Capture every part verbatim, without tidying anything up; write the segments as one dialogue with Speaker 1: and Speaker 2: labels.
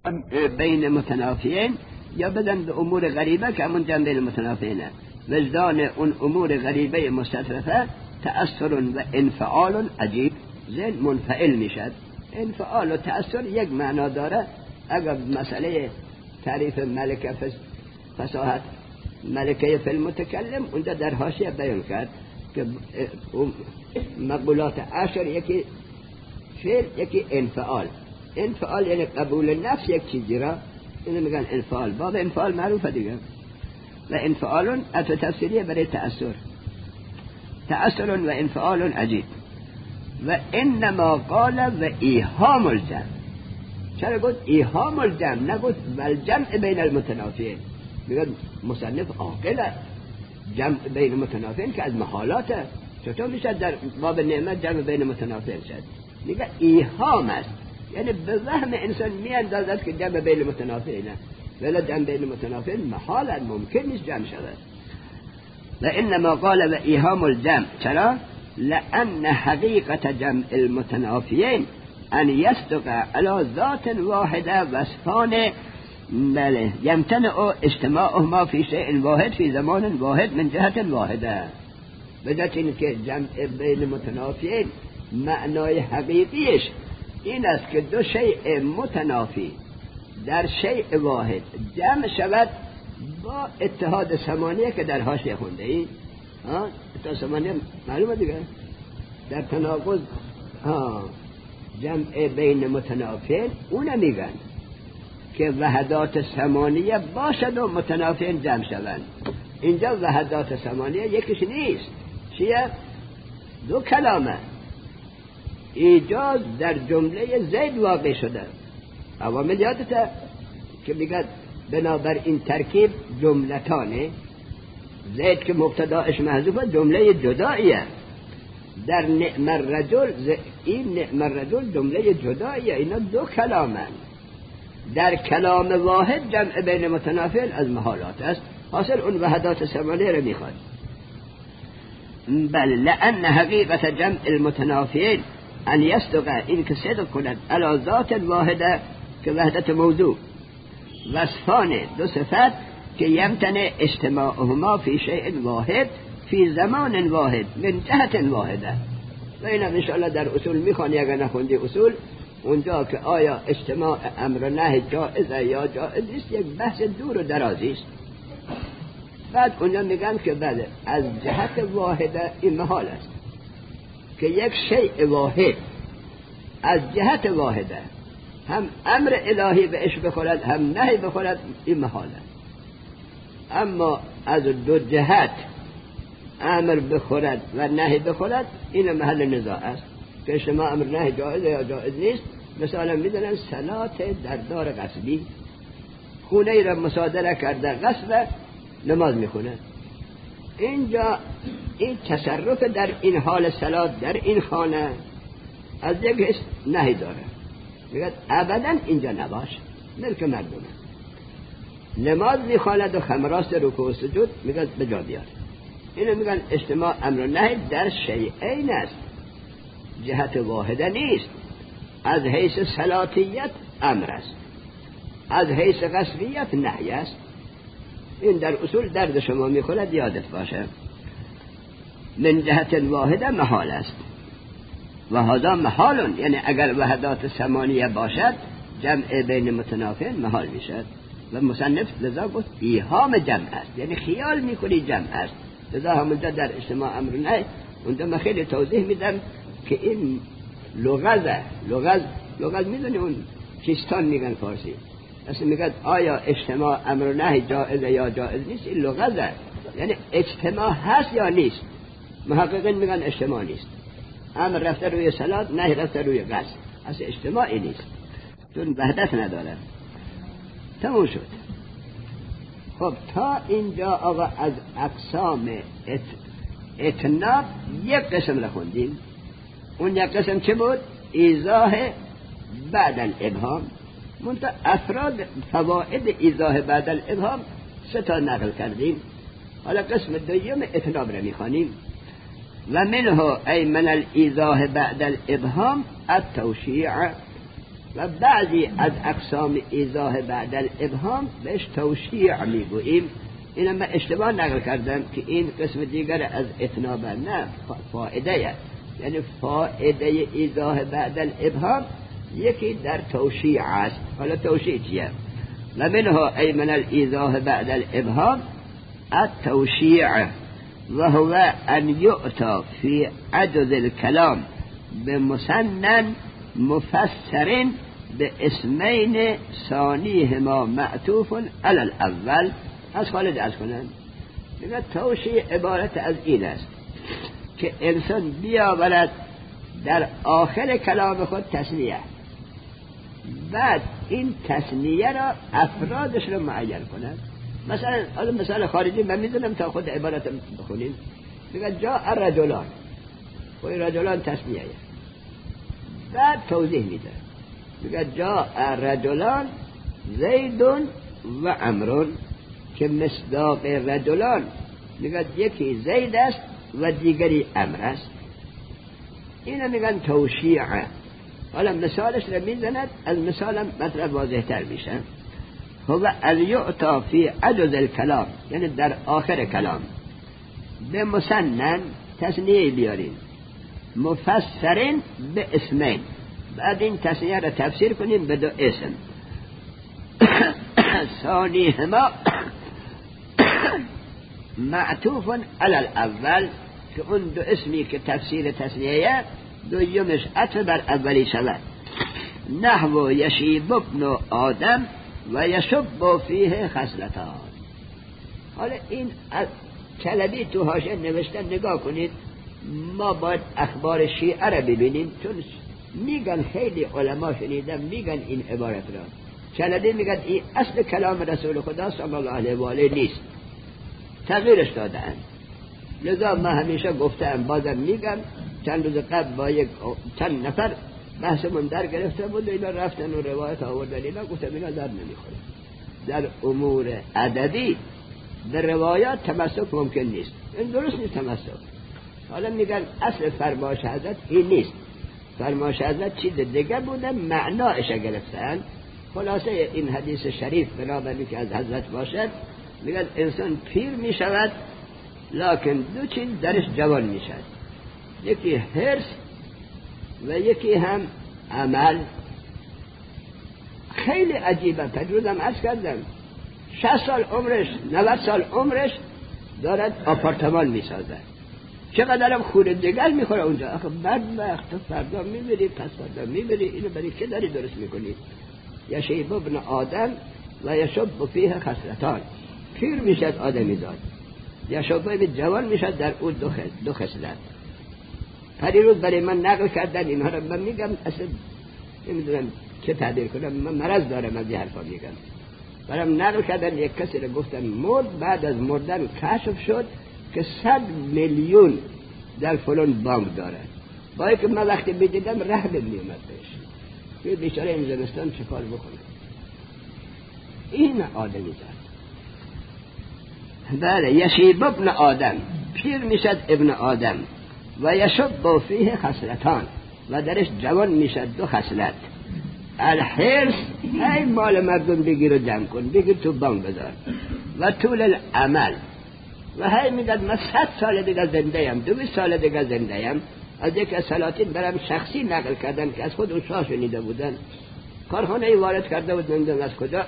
Speaker 1: بین متنافیین یا بدن به امور غریبه که همون جنب بین متنافیینه. وجدان اون امور غریبه مستطرفه تأثر و انفعال عجیب، ذهن منفعل میشد. انفعال و تأثر یک معنا داره. اگر مسئله تعریف ملکه فصاحت ملکه فی المتکلم اونجا در حاشیه بیان کرد که مقولات عشر یکی فعل یکی انفعال. انفعال یعنی قبول نفس یک چیزی را، اینو میگن انفعال. باب انفعال معروفه دیگه. و انفعال اتو تفسیریه برای تأثر. تأثر و انفعال عجیب. و انما قال و ایهام الجمع. چرا گفت ایهام الجمع نگفت والجمع بین المتنافیین؟ میگن مصنف عاقله، جمع بین متنافیین که از محالاته. چطور میشه در باب نعمت جمع بین متنافیین شد؟ میگه ایهام است، یعنی به وهم انسان میاندازد که جمع بین متنافیینه، ولی جمع بین متنافیین محال ممکن نیست جمع شود. و انما قال و ایهام الجمع. چرا؟ لأن حقیقت جمع المتنافیین ان یصدق علی ذات واحده وصفان بله یمتنع اجتماعهما فی شیء واحد فی زمان واحد من جهت واحده. بدت این که جمع بین متنافیین معنای حقیقیش این است که دو شیء متنافی در شیء واحد جمع شود با اتحاد ثمانیه که در حاشیه خونده ایم. ها اتحاد ثمانیه معلومه دیگه. در تناقض ها جمع بین متنافیین اون میگن که وحدات ثمانیه باشد و متنافیین جمع شوند. اینجا وحدات ثمانیه یکیش نیست. چیه؟ دو کلامه. ایجاز در جمله زید واقع شده. عوامل یادته که میگه بنابر این ترکیب جملتانه. زید که مبتداش محذوفه جمله جداییه. در نعم الرجل این نعم الرجل جمله جداییه. اینا دو کلامن. در کلام واحد جمع بین متنافیین از محالات است. حاصل اون وحدات ثمانیه رو میخواد. بل لأن حقیقت جمع المتنافیین ان یصدق این که صدق کند علی ذات واحده که وحدت موضوع وصفان دو صفت که یمتنع اجتماعهما فی شیء واحد فی زمان واحد من جهت واحده. و این ان شاء الله در اصول میخوانی اگر نخوندی اصول اونجا که آیا اجتماع امر نهی جائزه یا جائز نیست یک بحث دور و درازی است. بعد اونجا میگن که بله از جهت واحده این محال است که یک شیء واحد از جهت واحده هم امر الهی بهش بخورد هم نهی بخورد این محاله. اما از دو جهت امر بخورد و نهی بخورد این محل نزاع است که شما امر نهی جائزه یا جائز نیست. مثلا میدونن صلات در دار غصبی خونه ای را مصادره کرده غصب نماز میخونه. اینجا این تصرف در این حال صلات در این خانه از یک حس نهی داره. میگه ابدا اینجا نباش، ملک مردمه. نماز میخواند و خمراست رکوع و سجود میگه به جا بیار. اینو میگن اجتماع امر و نهی در شیئین است، جهت واحده نیست. از حیث صلاتیت امر است، از حیث غصبیت نهی است. این در اصول درد شما میخورد یادت باشه. من جهت واحده محال است و هذا محال، یعنی اگر وحدات ثمانیه باشد جمع بین متنافیین محال میشد. و مصنف لذا گفت ایهام جمع است، یعنی خیال میکنی جمع است. لذا همونجا در اجتماع امر نه اونجا من خیلی توضیح میدم که این لغزه لغز لغز میدونی اون چیستان میگن فارسی اصلا میگن آیا اجتماع امر نه جائزه یا جائز نیست. این لغزه یعنی اجتماع هست یا نیست. محققین میگن اجتماع نیست. امر رفته روی صلات، نهی رفته روی غصب، اصلا اجتماعی نیست چون وحدت نداره. تموم شد. خب تا اینجا آقا از اقسام ات... اتناب یک قسم را خوندیم. اون یک قسم چه بود؟ ایضاح بعد الابهام. منتها افراد فواید ایضاح بعد الابهام سه تا نقل کردیم. حالا قسم دوم اتناب را میخوانیم. و منه ای من الایضاح بعد الابهام التوشیع و بعضی از اقسام ایضاح بعد الابهام بهش توشیع میگوییم. اینم من اشتباه نقل کردم که این قسم دیگر از اتناب نه، فائده است. یعنی فائده ایضاح بعد الابهام یکی در توشیع است. حالا توشیع چیه؟ و منها ای من الایضاح بعد الابهام التوشیع و هو ان یؤتی فی عجز الکلام بمسنن مفسر باسمین ثانیهما معطوف علی الاول. از خالد از کنن میگه توشیع عبارت از این است که انسان بیاورد در آخر کلام خود تثنیه، بعد این تثنیه را افرادش را معین کنند. مثلا حالا مثال خارجی من میدونم تا خود عبارت بخونیم. میگه جاء الرجلان، و این رجلان تثنیه، بعد توضیح میده میگه جاء الرجلان زید و عمرو، که مصداق رجلان میگه یکی زید است و دیگری عمرو است. اینا میگن توشیعه. حالا مثالش رو میزند، از مثالم مطلب واضح تر میشه. هو ان یعطا فی عجز الکلام، یعنی در آخر کلام به مسنن تثنیه بیارین، مفسرین به اسمین، بعد این تثنیه رو تفسیر کنیم به دو اسم. ثانیهما معطوف علی الاول، که اون دو اسمی که تفسیر تثنیه دویمش عطف بر اولی شود. نحو یشیب ابن آدم و یشب فیه خصلتان. حالا این کلبی تو حاشیه نوشتن، نگاه کنید. ما باید اخبار شیعه را ببینیم، چون میگن خیلی علما شنیدم میگن این عبارت را کلبی میگن این اصل کلام رسول خدا صلی الله علیه و آله نیست، تغییرش دادن. لذا من همیشه گفتم، بازم میگم، چند روز قبل با یک چند نفر بحثمون در گرفته بود، اینا رفتن و روایت آوردن، اینا گفتم اینا در نمیخوره. در امور ادبی در روایات تمسک ممکن نیست، این درست نیست تمسک. حالا میگن اصل فرمایش حضرت این نیست، فرمایش حضرت چیز دیگه بوده، معناش گرفتن. خلاصه این حدیث شریف بنابراین که از حضرت باشد، میگن انسان پیر میشود لکن دو چیز درش جوان میشد، یکی حرص و یکی هم عمل. خیلی عجیبه. تجربه‌ام عرض کردم، شصت سال عمرش، نود سال عمرش دارد آپارتمان میسازد، چقدرم خور دگل میخوره اونجا. آخه بدبخت، تو فردا میبری پس فردا میبری، اینو برای که داری درست میکنی؟ یشیب ابن آدم و یشب فیه خصلتان. پیر میشد آدمی زاد، یشب جوان میشد در اون دو خصلت دو خصلت. پریروز برای من نقل کردن اینها رو، من میگم اصلا نمیدونم چه تعبیر کنم، من مرض دارم از این حرفا میگم. برام نقل کردن یک کسی رو گفتن مرد، بعد از مردن کشف شد که صد میلیون در فلان بانک داره. با اینکه من وقتی میدیدم رحم میومد بهش، یه بیچاره این زمستان چه کار بکنه. این آدمی داره. بله، یشیب ابن آدم، پیر میشد ابن آدم، و یشب فیه خصلتان، و درش جوان میشد دو خصلت. الحرص، ای مال مردم بگیر و جمع کن، بگیر تو بانک بذار، و طول العمل، و هی میگد من صد سال دیگه زنده ام، دویست سال دیگه زنده ام. از یک از سلاطین برام شخصی نقل کردن که از خود اون شاه شنیده بودن، کارخانه ای وارد کرده بود، نمیدونم از کجا.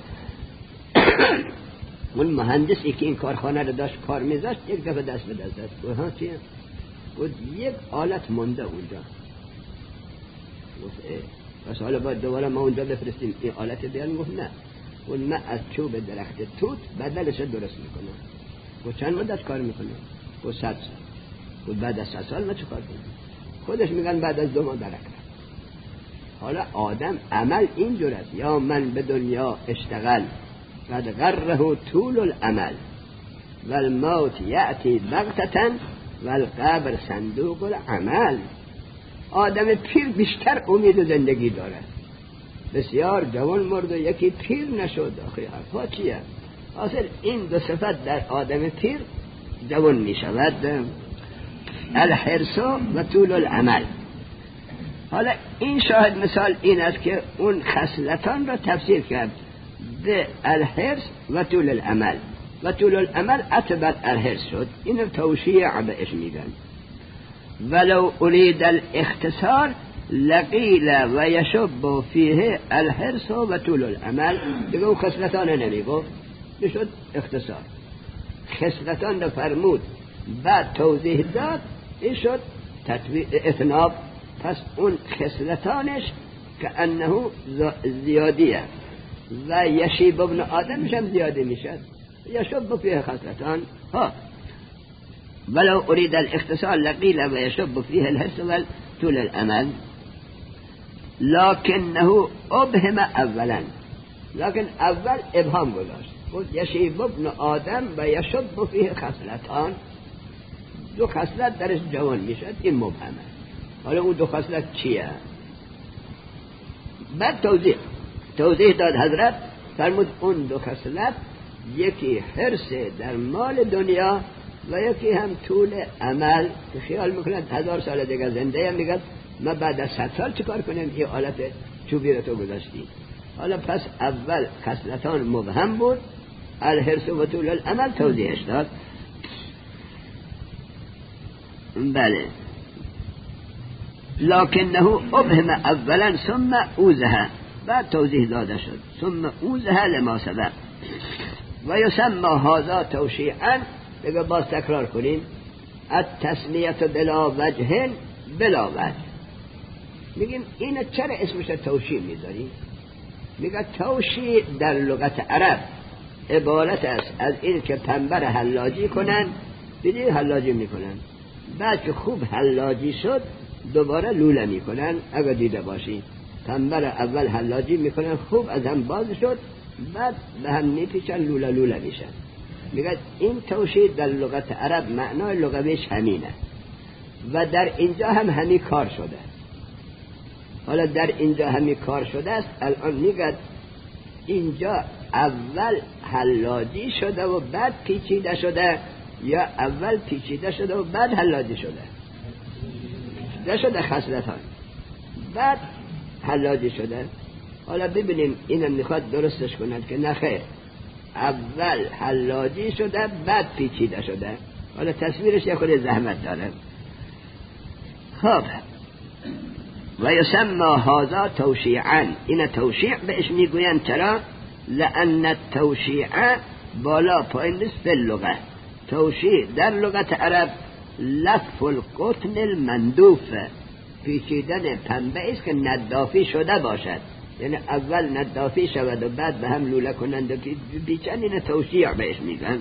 Speaker 1: اون مهندسی که این کارخانه رو داشت کار میذاشت، یک دفعه دست به دست داد. گفت ها چیه؟ گفت یک آلت مونده اونجا. گفت اه، پس حالا باید دوباره ما اونجا بفرستیم این آلت بیان؟ گفت نه، اون من از چوب درخت توت بدلش درست میکنم. گفت چند مدت کار میکنه؟ گفت صد سال. گفت بعد از صد سال ما چه کار کنیم؟ خودش میگن بعد از دو ماه درک. حالا آدم عمل اینجور است، یا من به دنیا اشتغل قد غره طول العمل و الموت یأتی بغتة و القبر صندوق العمل. آدم پیر بیشتر امید زندگی داره. بسیار جوان مرد و یکی پیر نشد. آخه حرفا چیه؟ اصل این دو صفت در آدم پیر جوان می شود، الحرص و طول العمل. حالا این شاهد مثال این است که اون خصلتان را تفسیر کرد به الحرص و طول العمل و طول العمل عتبت الحرص شد. این رو توشیع بهش میگن. ولو اريد الاختصار لقیل و یشب فیه الحرص و طول العمل. دیگه اون خصلتان نمیگفت، میشد اختصار. خصلتان رو فرمود بعد توضیح داد، این شد اتناب. پس اون خصلتانش که انه زیادیه و یشیب ابن آدم میشم زیاده میشد، یشب فیه خصلتان. ها ولو اريد الاختصار لقیل و یشب فیه الحرص و طول العمل لکنه ابهم اولا. لكن اول ابهام گذاشت، گفت یشیب ابن آدم و یشب فیه خصلتان، دو خصلت درش جوان میشد، این مبهمه. حالا اون دو خصلت چیه؟ بعد توضیح توضیح داد حضرت، فرمود اون دو خصلت یکی حرص در مال دنیا و یکی هم طول عمل. که خیال میکنند هزار سال دیگه زنده هم، میگن ما بعد از صد سال چیکار کنیم، این حالت چوبی رو تو گذاشتی. حالا پس اول خصلتان مبهم بود، الحرص و طول العمل توضیحش داد. بله لکنه ابهم اولا ثم اوزها، بعد توضیح داده شد ثم اوزها لما سبق و یسمى هذا توشیعا. دیگه باز تکرار کنیم، التسمیت بلا وجه بلا وجه. میگیم این چرا اسمش توشیع میذاری؟ میگه توشیع در لغت عرب عبارت است از این که پنبه حلاجی کنن، دیدی حلاجی میکنن، بعد که خوب حلاجی شد دوباره لوله میکنن. اگر دیده باشی پنبه اول حلاجی میکنن، خوب از هم باز شد، بعد به هم میپیچن، لوله لوله میشن. میگه این توشیع در لغت عرب معنای لغویش همینه و در اینجا هم همین کار شده. حالا در اینجا همین کار شده است. الان میگه اینجا اول حلاجی شده و بعد پیچیده شده، یا اول پیچیده شده و بعد حلاجی شده؟ پیچیده شده خصلتان بعد حلاجی شده. حالا ببینیم اینم میخواد درستش کند که نخیر، اول حلاجی شده بعد پیچیده شده. حالا تصویرش یه خود زحمت داره. خب و یسمى هذا توشیعا، این توشیع بهش میگوین. چرا؟ لان التوشیع بالا پایین نیست فی اللغه. توشیع در لغت عرب لف القطن المندوف، پیچیدن پنبه است که ندافی شده باشد، یعنی اول ندافی شود و بعد به هم لوله کنند و پیچن، این توشیع بهش میگن.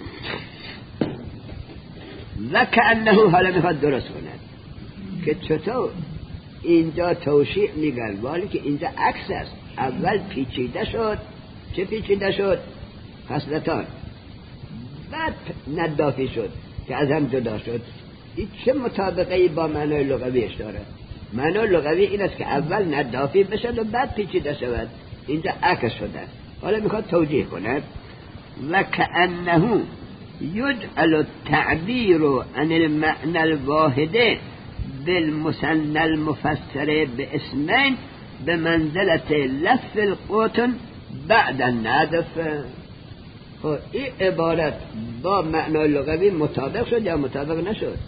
Speaker 1: و کأنه، حالا میخواد درست کند که چطور اینجا توشیع میگن ولی که اینجا عکس است. اول پیچیده شد. چه پیچیده شد؟ خصلتان. بعد ندافی شد که از هم جدا شد. این چه مطابقه با معنای لغویش داره؟ معنای لغوی این است که اول ندافی بشد و بعد پیچیده شود. اینجا عکس شده. حالا میخواد توجیه کند. و کأنه یجعل التعبیر عن المعنى الواحد بالمثنى المفسر باسمين بمنزلة لف القطن بعد الندف. خب این عبارت با معنای لغوی مطابق شد یا مطابق نشد؟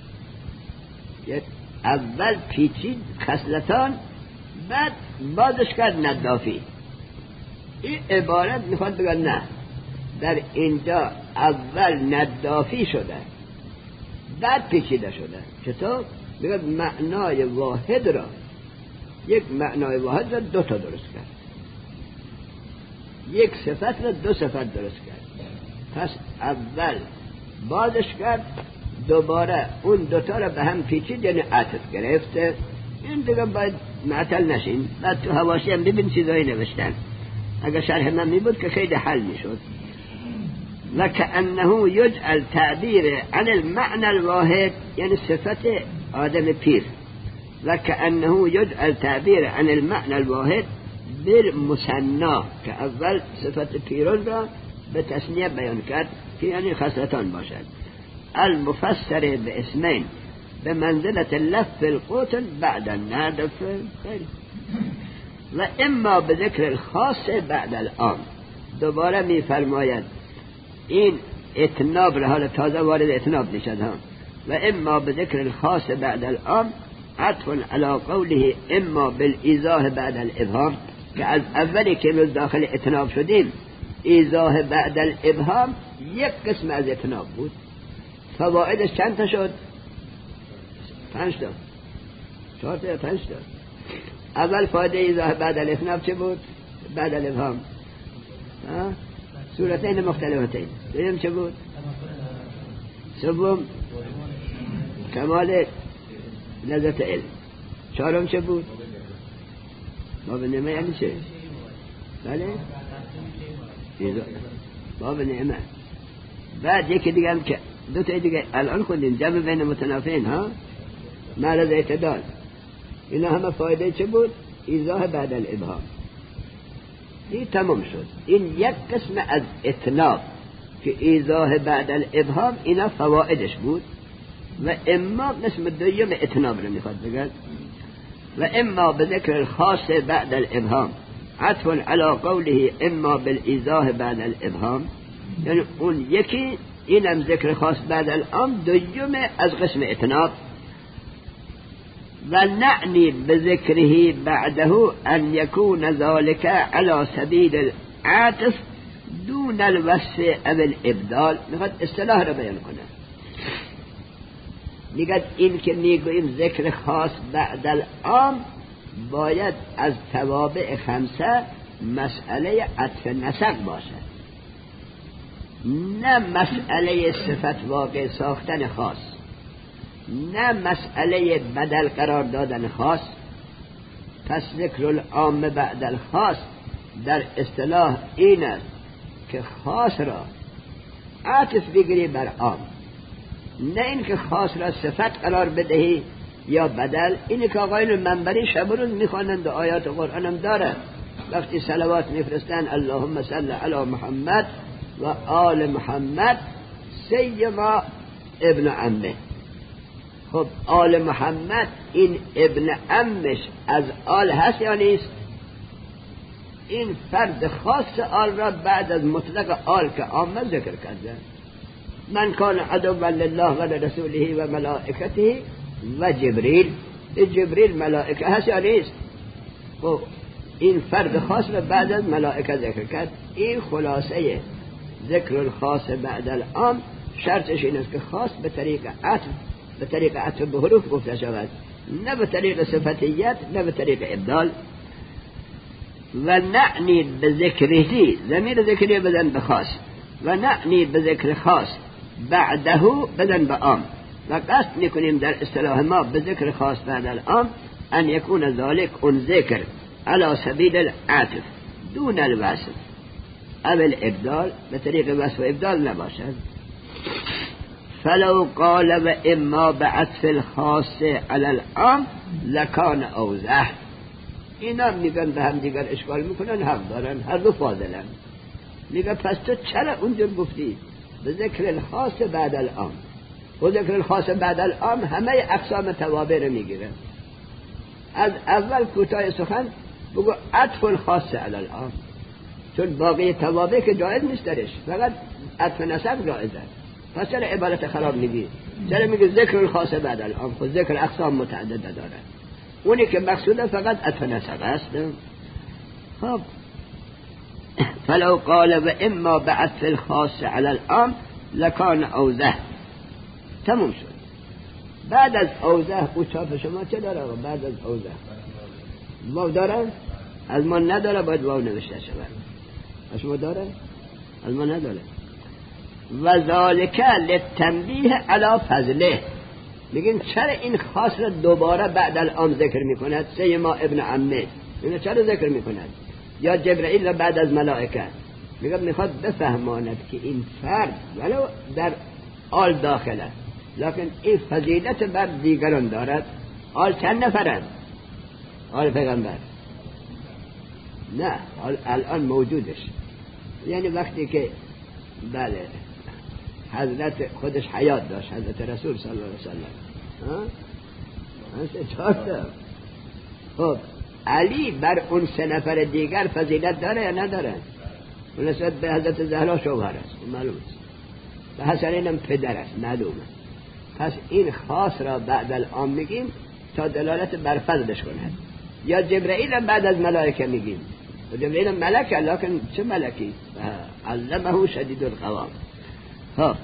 Speaker 1: اول پیچید خصلتان بعد بازش کرد ندافی. این عبارت میخواد بگه نه، در اینجا اول ندافی شده بعد پیچیده شده. چطور؟ میگه معنای واحد را، یک معنای واحد را دو تا درست کرد، یک صفت را دو صفت درست کرد. پس اول بازش کرد، دوباره اون دوتا را به هم پیچید، یعنی عطف گرفته. این دیگه باید معطل نشین. بعد تو حواشی هم ببین چیزایی نوشتن، اگر شرح من می بود که خیلی حل می شد. و کأنه یجعل تعبیر عن المعنى الواحد، یعنی صفت آدم پیر. و کأنه یجعل تعبیر عن المعنى الواحد بالمثنى، که اول صفت پیرون را به تثنیه بیان کرد که یعنی خصلتان باشد. المفسر به اسمین، به منزلت لف القوت بعد الندف. خیلی. و اما به ذکر الخاص بعد العام. دوباره می فرماید این اتناب را حال تازه وارد اتناب نشد ها. و اما به ذکر الخاص بعد العام عطف علی قوله اما بالایضاح بعد الابهام، که از اولی که روز داخل اتناب شدیم ایضاح بعد الابهام یک قسم از اتناب بود. فوائدش چند تا شد؟ پنج تا، چهار تا یا پنج تا. اول فایده ایضاح بعد الاتناب چه بود؟ بعد الابهام صورتین مختلفتین. دویم چه بود؟ سوم کمال لذت علم. چهارم چه بود؟ باب نعمه یعنی چه؟ بله؟ باب نعمه. بعد یکی دیگه هم که دو تا دیگه الان خوندیم جمع بین متنافین ها، معرض اعتدال. اینا همه فایده چه بود؟ ایضاح بعد الابهام. این تمام شد. این یک قسم از اتناب که ایضاح بعد الابهام اینا فوائدش بود. و اما قسم دویم اتناب رو میخواد بگن. و اما به ذکر الخاص بعد الابهام عطف علی قوله اما بالایضاح بعد الابهام، یعنی اون یکی اینم ذکر خاص بعد العام، دویم از قسم اتناب. و نعنی بذکره بعده ان یکون ذلك على سبیل العطف دون الوصف او الابدال. میخواد اصطلاح رو بیان کنه. میگه این که میگوییم ذکر خاص بعد العام باید از توابع خمسه مسئله عطف نسق باشد، نه مسئله صفت واقع ساختن خاص، نه مسئله بدل قرار دادن خاص. پس ذکر العام بعد الخاص در اصطلاح این است که خاص را عطف بگیری بر عام، نه این که خاص را صفت قرار بدهی یا بدل. اینی که آقایون منبری شب روز میخوانند و آیات قرآن هم داره، وقتی صلوات میفرستن اللهم صل علی محمد و آل محمد سیما ابن عمه. خب آل محمد این ابن عمش از آل هست یا نیست؟ این فرد خاص آل را بعد از مطلق آل که عامه ذکر کرده. من کان عدوا لله و لرسوله و ملائکته و جبریل. جبریل ملائکه هست یا نیست؟ خب این فرد خاص را بعد از ملائکه ذکر کرد. این خلاصه ذکر الخاص بعد العام. شرطش این است که خاص به طریق عطف، به طریق عطف به حروف گفته شود، نه به طریق صفتیت، نه به طریق ابدال. و نعنی به ذکرهی، ضمیر ذکری بدن به خاص، و نعنی به ذکر خاص بعده بدن به عام. و قصد میکنیم در اصطلاح ما به ذکر خاص بعد العام ان یکون ذالک اون ذکر علی سبیل العطف دون الوصف او الابدال، به طریق وصف و ابدال نباشد. فلو قال و اما بعطف الخاص علی العام لکان اوضح. اینا میگن به هم دیگر اشکال میکنن، حق دارن، هر دو فاضلن. میگن پس تو چرا اونجور گفتی به ذکر الخاص بعد العام؟ و ذکر الخاص بعد العام همه اقسام توابع رو میگیره. از اول کوتاه سخن بگو عطف الخاص علی العام، چون باقی توابع که جایز نیست درش، فقط عطف نسق جایزه. پس چرا عبارت خراب میگی؟ چرا میگی ذکر الخاص بعد العام؟ خود ذکر اقسام متعدده داره، اونی که مقصوده فقط عطف نسق است. خب فلو قال و اما بعطف الخاص علی العام لکان اوضح. تموم شد. بعد از اوضح او چاپ شما چه داره؟ بعد از اوضح واو داره؟ از ما نداره، باید واو نوشته شود. از شما داره؟ از ما نداره. و ذالک للتنبیه علی فضله. میگن چرا این خاص را دوباره بعد العام ذکر میکند؟ سیما ابن عمه اینو چرا ذکر میکند؟ یا جبرئیل را بعد از ملائکه؟ میگن میخواد بفهماند که این فرد ولو در آل داخله، لکن این فضیلت بر دیگران دارد. آل چند نفرند؟ آل پیغمبر نه، آل الان موجودش. یعنی وقتی که بله حضرت خودش حیات داشت، حضرت رسول صلی الله علیه وسلم، ها خب علی بر اون سه نفر دیگر فضیلت داره یا نداره؟ اون نسبت به حضرت زهرا شوهر است معلوم است، و حسنین هم پدر است معلومه. پس این خاص را بعد الان میگیم تا دلالت بر فضلش کند. یا جبرئیل هم بعد از ملائکه میگیم، و جبرئیل هم ملکه، لکن چه ملکی؟ علمه شدید القوا. ها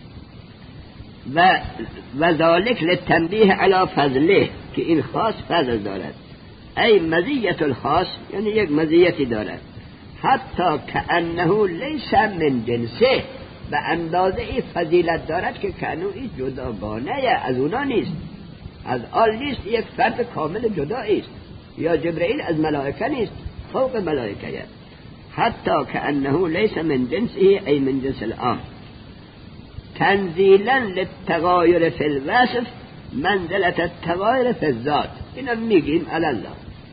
Speaker 1: و و ذالک للتنبیه علی فضله، که این خاص فضل دارد. ای مزیت الخاص، یعنی یک مزیتی دارد. حتی کأنه لیس من جنسه، به اندازه ای فضیلت دارد که کانو ای جداگانه از اونا نیست، از آل نیست، یک فرد کامل جدایی است. یا جبرئیل از ملائکه نیست، فوق ملائکه. حتی کأنه لیس من جنسه ای من جنس العام، تنزیلا للتغایر فی الوصف منزلت التغایر فی الذات. اینا میگیم علی الله.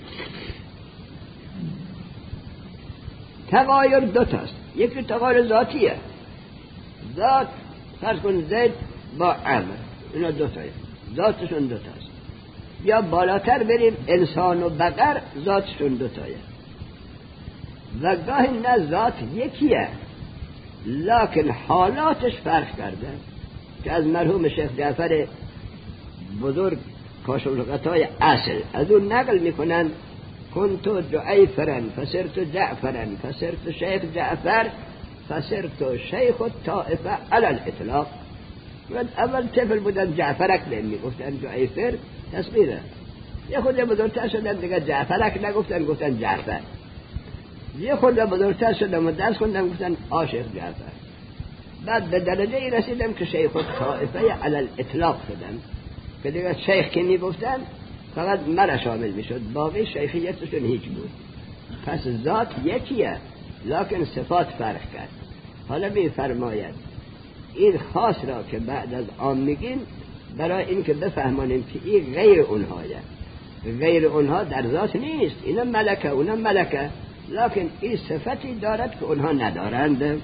Speaker 1: تغایر دو تاست، یکی تغایر ذاتیه، ذات فرض کن زید با عمر، اینا دو تایه، ذاتشون دو تاست. یا بالاتر بریم انسان و بقر، ذاتشون دو تایه. و گاهی نه ذات یکیه لکن حالاتش فرق کرده، که از مرحوم شیخ جعفر بزرگ کاشف‌الغطای اصل از اون نقل میکنن: کنتو جعفرا فصرت جعفرا فصرت شیخ جعفر فصرت شیخ الطائفه علی الاطلاق. اول طفل بودن جعفرک نمیگفتن، جعفر تصغیره. یه خود بزرگتر شدن دیگه جعفرک نگفتن، گفتن جعفر. یه خود بزرگتر شدن و درس خوندن گفتن عاشق جعفر. بعد به درجه ای رسیدم که شیخ الطائفه علی الاطلاق شدن، که دیگه شیخ که میگفتن فقط مرا شامل میشد، باقی شیخیتشون هیچ بود. پس ذات یکیه لکن صفات فرق کرد. حالا میفرماید این خاص را که بعد از آن میگیم برای این که بفهمانیم که این غیر اونهایه، غیر اونها در ذات نیست، اینا ملکه اونا ملکه، لکن این صفتی دارد که اونها ندارند.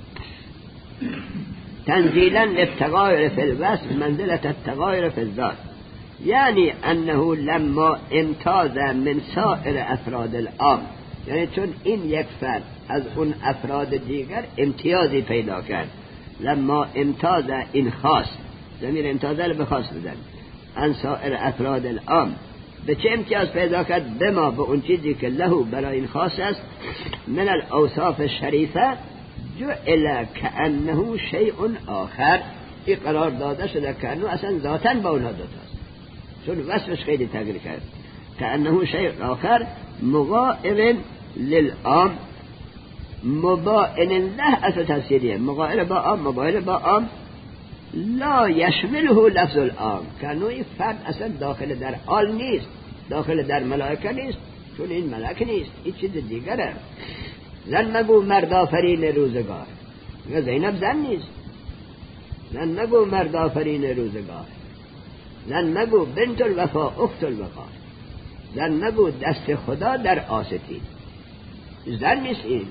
Speaker 1: تنزیلا للتغایر فی الوصف منزلت التغایر فی الذات، یعنی انه لما امتاز من سائر افراد العام، یعنی چون این یک فرد از اون افراد دیگر امتیازی پیدا کرد. لما امتاز این خاص، ضمیر امتازه رو به خاص بدن، ان سائر افراد العام، به چه امتیاز پیدا کرد؟ به ما، به اون چیزی که لهو برای این خاص است، من الاوصاف شریفه جعل کأنه شیء آخر، این قرار داده شده کأنه اصلا ذاتاً با اونها دوتاست، چون وصفش خیلی تغییر کرد. کأنه شیء آخر مغائر للعام، مبائن له اصل تفسیریه، مغائر با عام، مبائن با عام، لا یشمله لفظ العام، کأنه این فرد اصلا داخل در آل نیست، داخل در ملائکه نیست، چون این ملائکه نیست، این چیز دیگره. زن نگو مرد آفرین روزگار، زینب زن نیست. زن نگو مرد آفرین روزگار، زن نگو بنت الوفا اخت الوقار، زن نگو دست خدا در آستین، زن نیست. این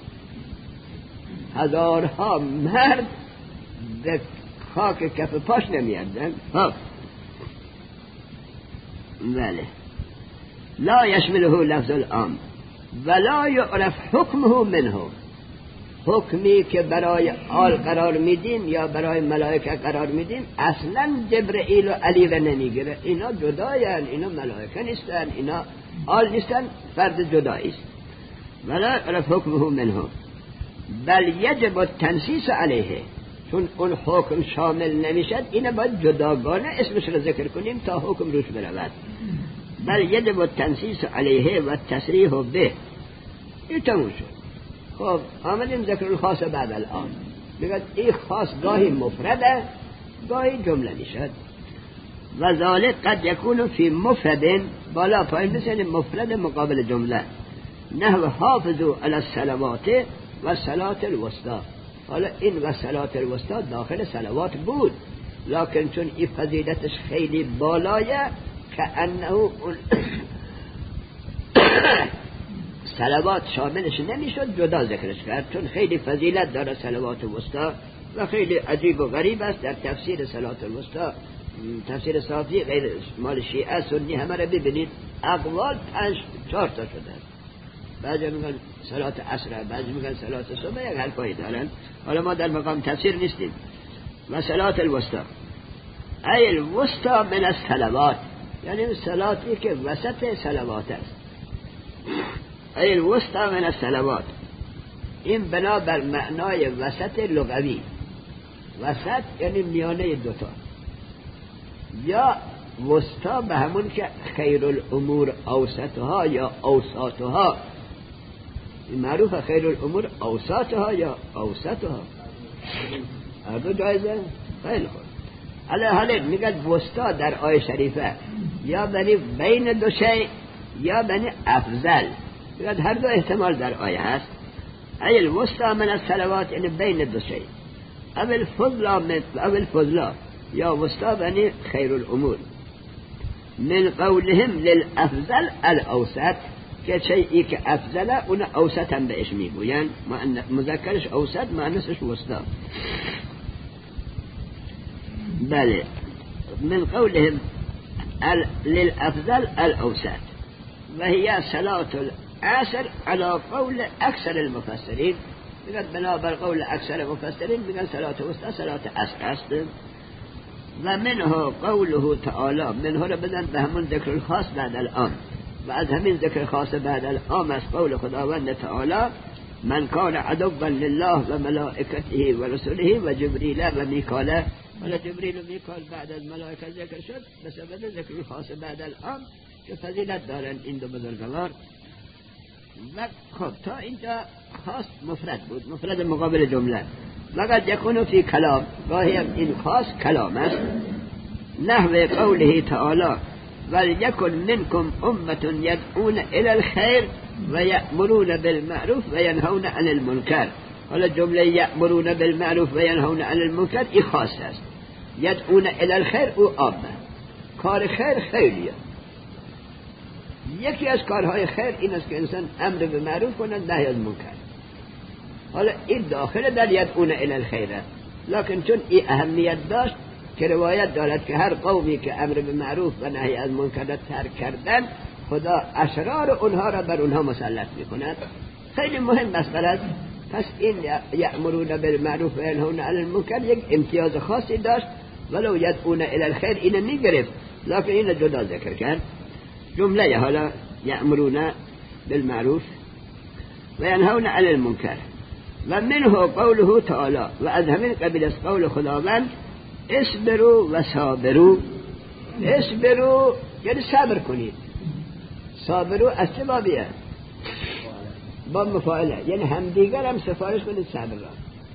Speaker 1: هزارها مرد به خاک کف پاش نمیاردن. ها بله، لا یشمله لفظ العام ولا یعرف حکمه منه، حکمی که برای آل قرار میدیم یا برای ملائکه قرار میدیم اصلا جبرئیل و علی رو نمیگیره، اینا جداین، اینا ملائکه نیستن، اینا آل نیستن، فرد جدایی است. ولا یعرف حکمه منه بل یجب التنصیص علیه، چون اون حکم شامل نمیشد اینا باید جداگانه اسمش رو ذکر کنیم تا حکم روش برود. بل یجب التنصیص علیه و التصریح به، این تموم شد. خب آمدیم ذکر الخاص بعد الان، میگه این خاص گاهی مفرده گاهی جمله میشد. و ذالک قد یکون فی مفرد، بالا پایین بسید مفرد مقابل جمله، نحو حافظو علی الصلوات و صلات الوسطی. حالا این و صلات الوسطی داخل صلوات بود، لکن چون این فضیلتش خیلی بالایه که انه صلوات شاملش نمیشد، جدا ذکرش کرد، چون خیلی فضیلت داره صلوات الوسطی و خیلی عجیب و غریب است در تفسیر صلات الوسطی تفسیر صافی غیر مال شیعه سنی همه را ببینید اقوال پنج چهار تا شده. بعضی میگن صلات عصر، بعضی میگن صلات صبح، یک حرفایی دارن. حالا ما در مقام تفسیر نیستیم. و صلات الوسطا ای الوسطا من الصلوات، یعنی صلاتی که وسط صلوات است. ای الوسطا من الصلوات، این بنا بر معنای وسط لغوی. وسط یعنی میانه دوتا، یا وسطا به همون که خیر الامور اوسطها یا اوساطها، این معروف خیر الامور اوساطها یا اوسطها، هر دو جایزه. خیلی خوب. حالا حالا میگه وسطا در آیه شریفه یا بنی بین دو شی یا بنی افضل، میگه هر دو احتمال در آیه هست. ای الوسطا من الصلوات یعنی بین دو شی، او الفضلا او الفضلا یا وسطا بنی خیر الامور. من قولهم للافضل الاوسط، که شیئی که افضله اون اوسط هم بهش میگوین، مذکرش اوسط معنیش وسطا. بله، من قولهم للافضل الاوسط و هي صلاة العصر على قول اکثر المفسرین. میگن بنابر قول اکثر مفسرین میگن صلاة وسطا صلاة عصر است. و منه قوله تعالی، منه رو بدن به همون ذکر خاص بعد الان، و از همین ذکر خاص بعد الان از قول خداوند تعالی من کان عدوا لله و ملائکته و رسله و جبریل و میکاله. ولی جبریل و میکال بعد از ملائکه ذکر شد به سبب ذکر خاص بعد الان که فضیلت دارن این دو بزرگوار. و خب تا اینجا خاص مفرد بود، مفرد مقابل جمله. وقد یکونو فی کلام، گاهی این خاص کلام است. نحو قوله تعالی ولیکن منکم امة یدعون الی الخیر و یأمرون بالمعروف و ینهون عن المنکر. حالا جمله یأمرون بالمعروف و ینهون عن المنکر این خاص است. یدعون الی الخیر او عامه، کار خیر خیلیه. یکی از کارهای خیر این است که انسان امر به معروف کند نهی از منکر. حالا این داخل در یدعون الی الخیر، لکن چون این اهمیت داشت که روایت دارد که هر قومی که امر به معروف و نهی از منکر ترک کردن خدا اشرار اونها را بر اونها مسلط میکند. خیلی مهم مسئله. پس این یأمرون بالمعروف و ینهون عن المنکر یک امتیاز خاصی داشت، ولو یدعون الی الخیر اینو میگرفت، لکن اینو جدا ذکر کرد. جمله حالا یأمرون بالمعروف و ینهون عن المنکر. و منه قوله تعالی، و از همین قبیل از قول خداوند اصبروا و صابروا. اصبروا یعنی صبر کنید، صابروا از چه بابیه؟ با مفاعله، یعنی همدیگر هم سفارش کنید صبر را.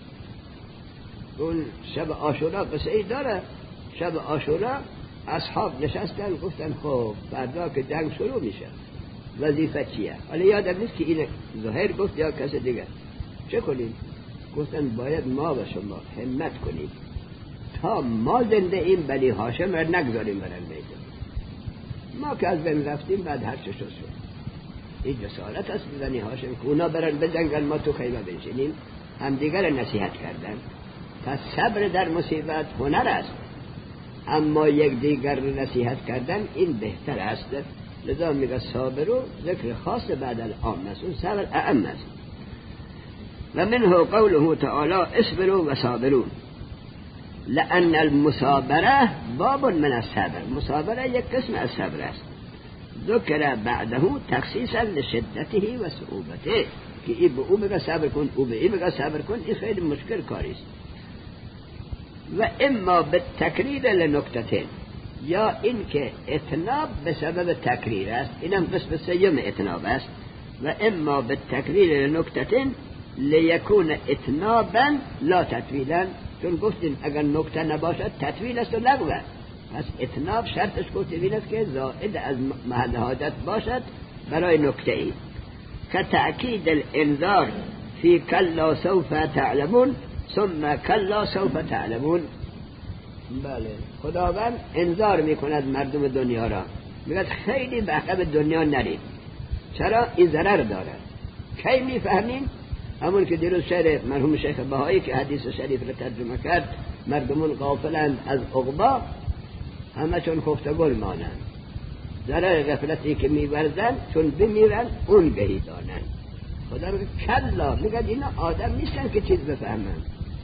Speaker 1: اون شب عاشورا قصه ای داره. شب عاشورا اصحاب نشستن گفتن خب فردا که جنگ شروع میشه وظیفه چیه؟ حالا یادم نیست که این ظاهر گفت یا کس دیگر. چه کنیم؟ گفتن باید ما و شما همت کنیم تا ما زنده این بنی هاشم را نگذاریم برن میدون. ما که از بین رفتیم بعد هر چه شد شد. این جسارت است بنی هاشم که اونا برن بجنگن ما تو خیمه بنشینیم. هم دیگر نصیحت کردن. پس صبر در مصیبت هنر است، اما یک دیگر نصیحت کردن این بهتر است. لذا میگه صابرو ذکر خاص بعد العام است، اون صبر اعم است. و منه قوله تعالی اصبروا و صابروا لأن المصابره باب من الصبر. مصابره یک قسم از صبر است. ذکر بعده تخصیصا لشدته و صعوبته، که این به او میگه صبر کن، او به این میگه صبر کن. این خیلی مشکل کاری است. و اما به تکریر لنکتتین، یا این که اتناب به سبب تکریر است، اینم قسم سیم اتناب است. و اما به تکریر لنکتتین لیکون اتنابا لا تطویلا، چون گفتیم اگر نکته نباشد تطویل است و لغوه. پس اتناب شرطش گفتیم این است که زائد از محل حاجت باشد برای نکته ای. که تأکید الانذار فی کلا سوف تعلمون ثم کلا سوف تعلمون. بله، خداوند انذار میکند مردم دنیا را، میگه خیلی به عقب دنیا نرید. چرا؟ این ضرر دارد. کی میفهمیم؟ همون که دیروز شعر مرحوم شیخ بهایی که حدیث شریف را ترجمه کرد، مردمون غافلند از عقبا همه چون خفته گل مانند. ضرر غفلتی که می‌ورزن چون بمیرن اون بهی دانن. خدا میگه کلا، میگه اینا آدم نیستن که چیز بفهمن.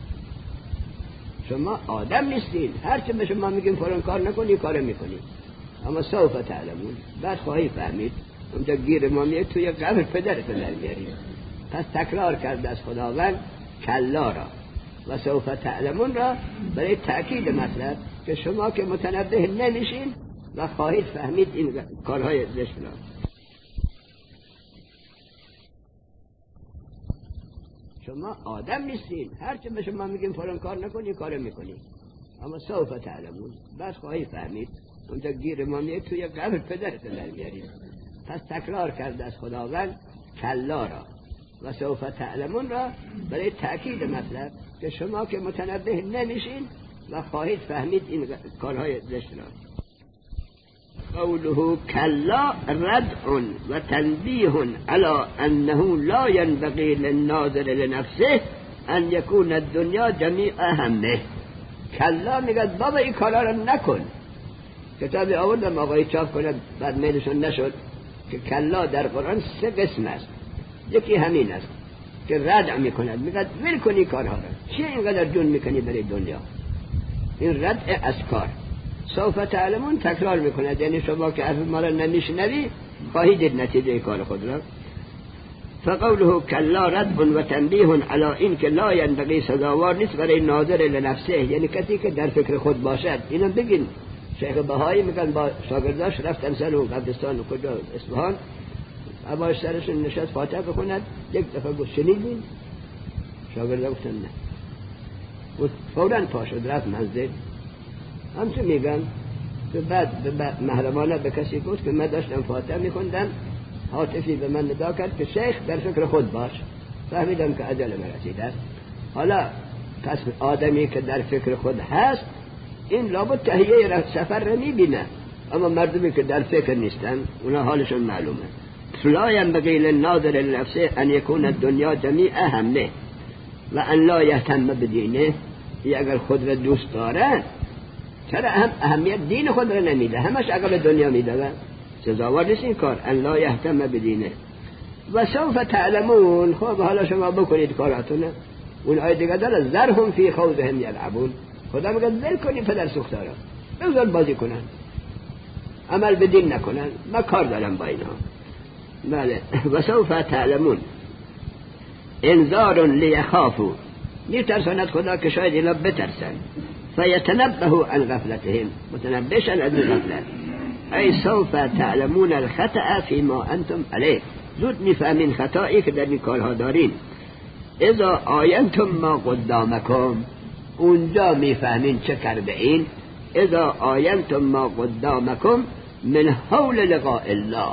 Speaker 1: شما آدم نیستین، هرچه به شما میگیم فلان کار نکنی کار میکنی، اما سوف تعلمون، بعد خواهی فهمید. اونجا گیر ما میگه توی قبر پدرت در میاریم. پس تکرار کرده از خداوند کلا را و سوف تعلمون را برای تأکید مطلب که شما که متنبه نمیشین و خواهید فهمید این کارهای زشت را. شما آدم نیستین، هرچه به شما میگیم فلان کار نکنی کار میکنی، اما سوف تعلمون، بعد خواهی فهمید. اونجا گیر ما میگه توی قبر پدرت در میاریم. پس تکرار کرده از خداوند کلا را و سوف تعلمون را برای تأکید مطلب که شما که متنبه نمیشین و خواهید فهمید این کارهای زشت را. قوله کلا ردع و تنبیه علی انه لا ينبغي للناظر لنفسه ان يكون الدنيا جميع همه. کلا میگه بابا این کارا رو نکن. کتابی آوردم آقای چاپ کنه، بعد میلشون نشد که کلا در قرآن سه قسم است. یکی همین است که ردع میکند، میگه ول کنی کارها را، چی اینقدر جون میکنی برای دنیا؟ این ردع از کار. سوف تعلمون تکرار میکند، یعنی شما که حرف ما را نمیشنوی خواهی دید نتیجه کار خود را. فقوله کلا ردع و تنبیه علی این که لا ینبغی، سزاوار نیست برای ناظر لنفسه، یعنی کسی که در فکر خود باشد. اینو بگین. شیخ بهایی میگن با شاگرداش رفتن سر و قبرستان و کجا اصفهان، اباش سرشون نشست فاتحه بخوند، یک دفعه گفت شنیدین؟ شاگردا گفتن نه. گفت فوراً پا شد رفت مسجد. همچون میگن که بعد محرمانه به کسی گفت که من داشتم فاتحه میخوندم، هاتفی به من ندا کرد که شیخ در فکر خود باش. فهمیدم که اجل من رسیده. حالا پس آدمی که در فکر خود هست این لابد تهیه سفر رو میبینه، اما مردمی که در فکر نیستن اونا حالشون معلومه. فلا ينبغي للناظر لنفسه ان يكون الدنيا جميع همه و ان لا يهتم بدینه. اگر خود را دوست داره چرا هم اهمیت دین خود را نمیده، همش عقب دنیا میده؟ سزاوار نیست این کار. ان لا يهتم بدینه و سوف تعلمون. خب حالا شما بکنید کاراتونه. اون آیه دیگه داره ذرهم فی خوضهم یلعبون. خدا میگه ول کنید پدر سوختارا، بذار بازی کنن، عمل به دین نکنن، ما کار دارم با اینا. بله. و سوف تعلمون انذار لیخافوا، میترساند خدا که شاید اینا بترسن. فیتنبهوا عن غفلتهم، متنبشن از غفلت. ای سوف تعلمون الخطأ فيما انتم علیه، زود میفهمین خطایی که در این کارها دارین. اذا آینتم ما قدامکم، اونجا میفهمین چه کرده این. اذا آینتم ما قدامکم من حول لقاء الله،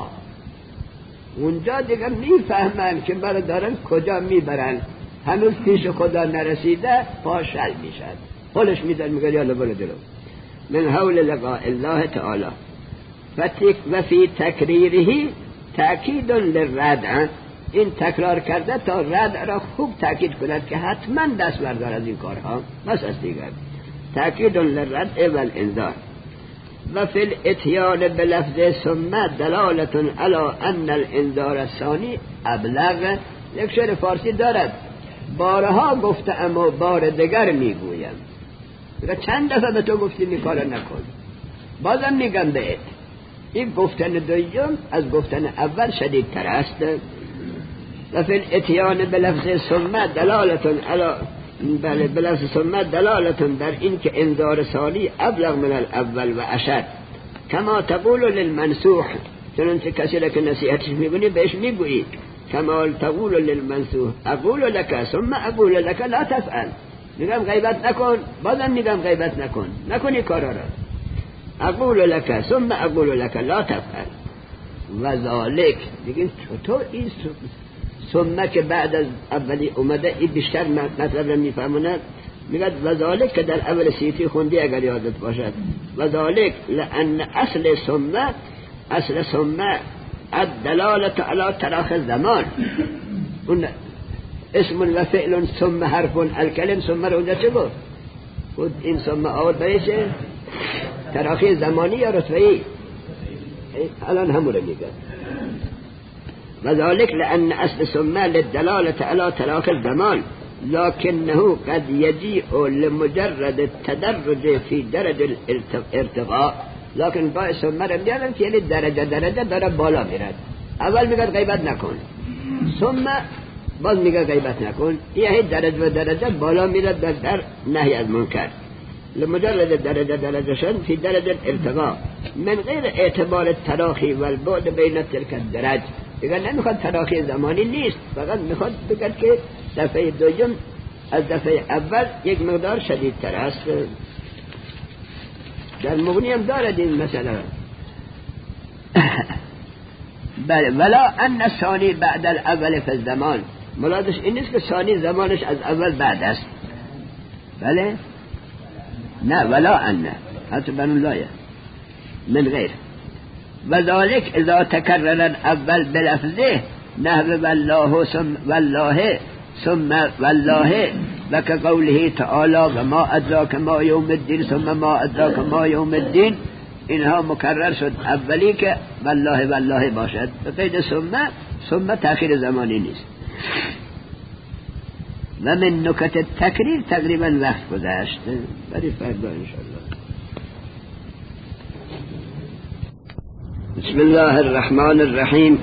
Speaker 1: اونجا دیگه میفهمن که برای دارن کجا میبرن، هنوز پیش خدا نرسیده پاشل میشد، خودش میدن میگه یالا برو جلو. من حول لقاء الله تعالی و فی تکریره تأکید للردع، این تکرار کرده تا ردع را خوب تأکید کند که حتما دست بردار از این کارها. بس از دیگر تأکید للردع و الانذار. و فی الاتیان بلفظ ثم دلالت علی ان الانذار الثانی ابلغ. یک شعر فارسی دارد بارها گفته اما بار دیگر میگویم. چند دفعه به تو گفتیم این کار نکن، بازم میگم بهت. این گفتن دوم از گفتن اول شدیدتر است. و فی الاتیان بلفظ ثم دلالت علی، بله بلفظ ثم دلالت در این که انذار ثانی ابلغ من الاول و اشد. کما تقول للمنصوح، چنانچه کسی را که نصیحتش میگونی بهش میگویی کما تقول للمنصوح اقول لك ثم اقول لك لا تفعل. میگم غیبت نکن، بازم میگم غیبت نکن، نکنی کارا را. اقول لك ثم اقول لك لا تفعل. و ذالک دیگه چطور این ثم که بعد از اولی اومده این بیشتر مطلب را میفهمونه. میگه و ذالک که در اول سیتی خوندی اگر یادت باشد، و ذالک لان اصل ثم، اصل ثم الدلالت علی تراخ الزمان. اون اسم و فعل ثم حرف الکلم ثم رو اونجا چه گفت؟ خود این ثم آورد بایشه تراخی زمانی یا رتبه‌ای؟ الان همون رو میگه. وذلك لأن أصل ثم للدلالة على تراخي الزمان لكنه قد يجيء لمجرد التدرج في درجة الارتقاء. لكن با ثم رو میارن که یعنی درجه درجه داره بالا میرد. اول میگه غیبت نکن، ثم باز میگه غیبت نکن، یعنی درجه و درجه بالا میرد در, در نهی از منکر. لمجرد درجه درجه شن في درجه الارتقاء من غیر اعتبار التراخی والبعد بین تلك الدرج. دیگر نمیخواد تراخی زمانی نیست، فقط میخواد بگد که دفعه دوم از دفعه اول یک مقدار شدیدتر است. در مغنی هم دارد این مسئله. بله ولا ان الثانی بعد الاول في الزمان، مرادش این نیست که ثانی زمانش از اول بعد است. بله نه ولا ان حتی بنو لایه من غیر. وذلك اذا تكرر الاول بلفظه نحو والله ثم والله ثم والله وكقوله تعالى وما ادراك ما يوم الدين ثم ما ادراك ما يوم الدين، اینها مکرر شد اولی که والله والله باشد، به قید ثم ثم تأخیر زمانی نیست. و من نکت تکریر تقریبا وقت گذشت، برای فردا انشاءالله. بسم الله الرحمن الرحیم.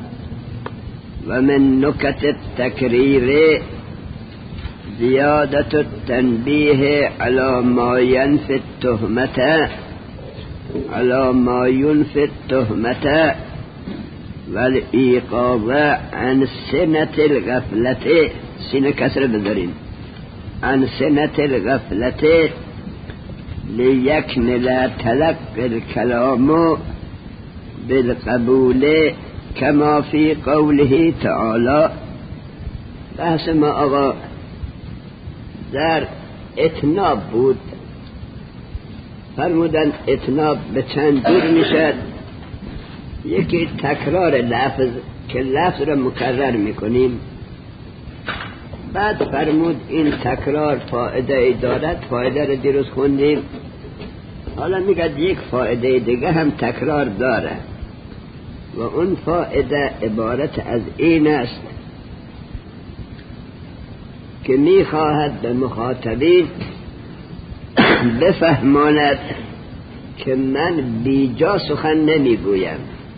Speaker 1: و من نکت التکریر زیادت التنبیه على ما ینفی التهمة على ما ينفي التهمة والإيقاظ عن سنة الغفلة، سنة كسر بذرين، عن سنة الغفلة ليكمل تلقي الكلام بالقبول كما في قوله تعالى. بحث ما آقا در اتناب بود، فرمودن اتناب به چند جور میشد. یکی تکرار لفظ که لفظ را مکرر میکنیم، بعد فرمود این تکرار فایده ای دارد، فایده را دیروز خوندیم. حالا میگه یک فایده دیگه هم تکرار داره و اون فایده عبارت از این است که میخواهد به مخاطبین بفهماند که من بیجا سخن نمیگویم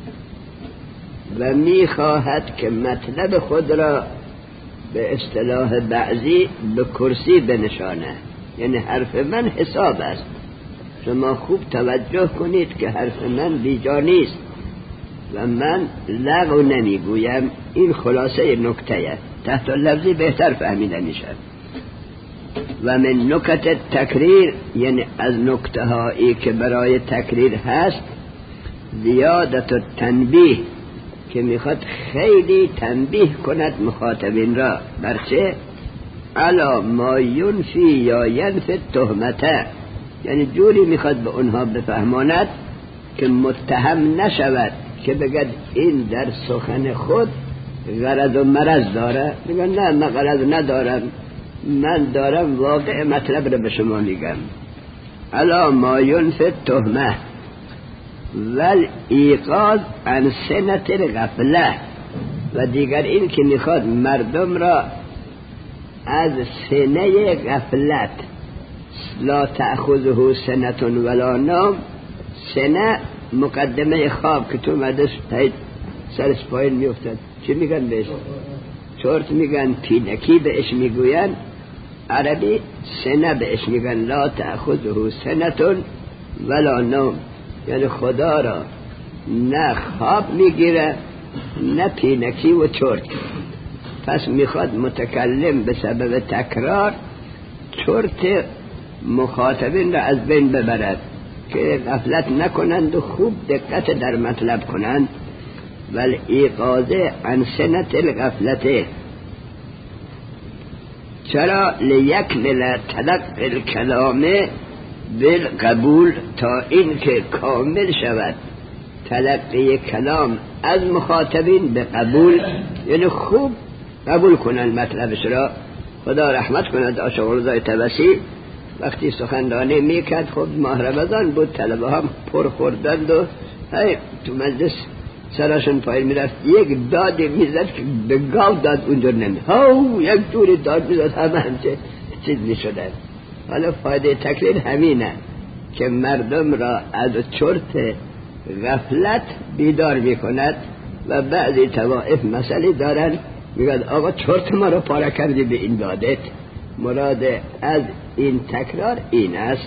Speaker 1: و میخواهد که مطلب خود را به اصطلاح بعضی به کرسی بنشانه، یعنی حرف من حساب است. شما خوب توجه کنید که حرف من بیجا نیست و من لغو نمیگویم. این خلاصه نکته تحت لفظی بهتر فهمیده میشه. و من نکت تکریر یعنی از نکته هایی که برای تکریر هست زیادت التنبیه که میخواد خیلی تنبیه کند مخاطبین را بر چه؟ علا ما ینفی یا ینفی تهمته، یعنی جوری میخواد به اونها بفهماند که متهم نشود که بگد این در سخن خود غرض و مرض داره. میگن نه من غرض ندارم، من دارم واقع مطلب رو به شما میگم. علا ما ینفی تهمه ول ایقاظ عن سنة الغفله، و دیگر این که میخواد مردم را از سنه غفلت، لا تأخذه سنة ولا نوم، سنه مقدمه خواب که تو مدش سرش پایین میفتد، چی میگن بهش؟ چرت میگن، پینکی بهش میگوین، عربی سنه بهش میگن، لا تأخذه سنة ولا نوم، یعنی خدا را نه خواب میگیره نه پینکی و چرت. پس میخواد متکلم به سبب تکرار چرت مخاطبین را از بین ببرد که غفلت نکنند و خوب دقت در مطلب کنند. ولی ایقاظ عن سنة الغفلته، چرا؟ لیکمل تلقی الکلام بالقبول، تا این که کامل شود تلقی کلام از مخاطبین به قبول، یعنی خوب قبول کنن مطلبش را. خدا رحمت کند آشا رضای طبسی وقتی سخنرانی میکرد، خب ماه رمضان بود، طلبه هم پر خوردند و هی تو مجلس سرشون پایین میرفت، یک دادی میزد که به گاو داد اونجور نمید، هاو یک جوری داد میزد، همه همچه چیز میشدن. حالا فایده تکریر همینه که مردم را از چرت غفلت بیدار میکند. و بعضی طوائف مسئله دارن میگن آقا چرت ما را پاره کردی به این دادت. مراد از این تکرار این است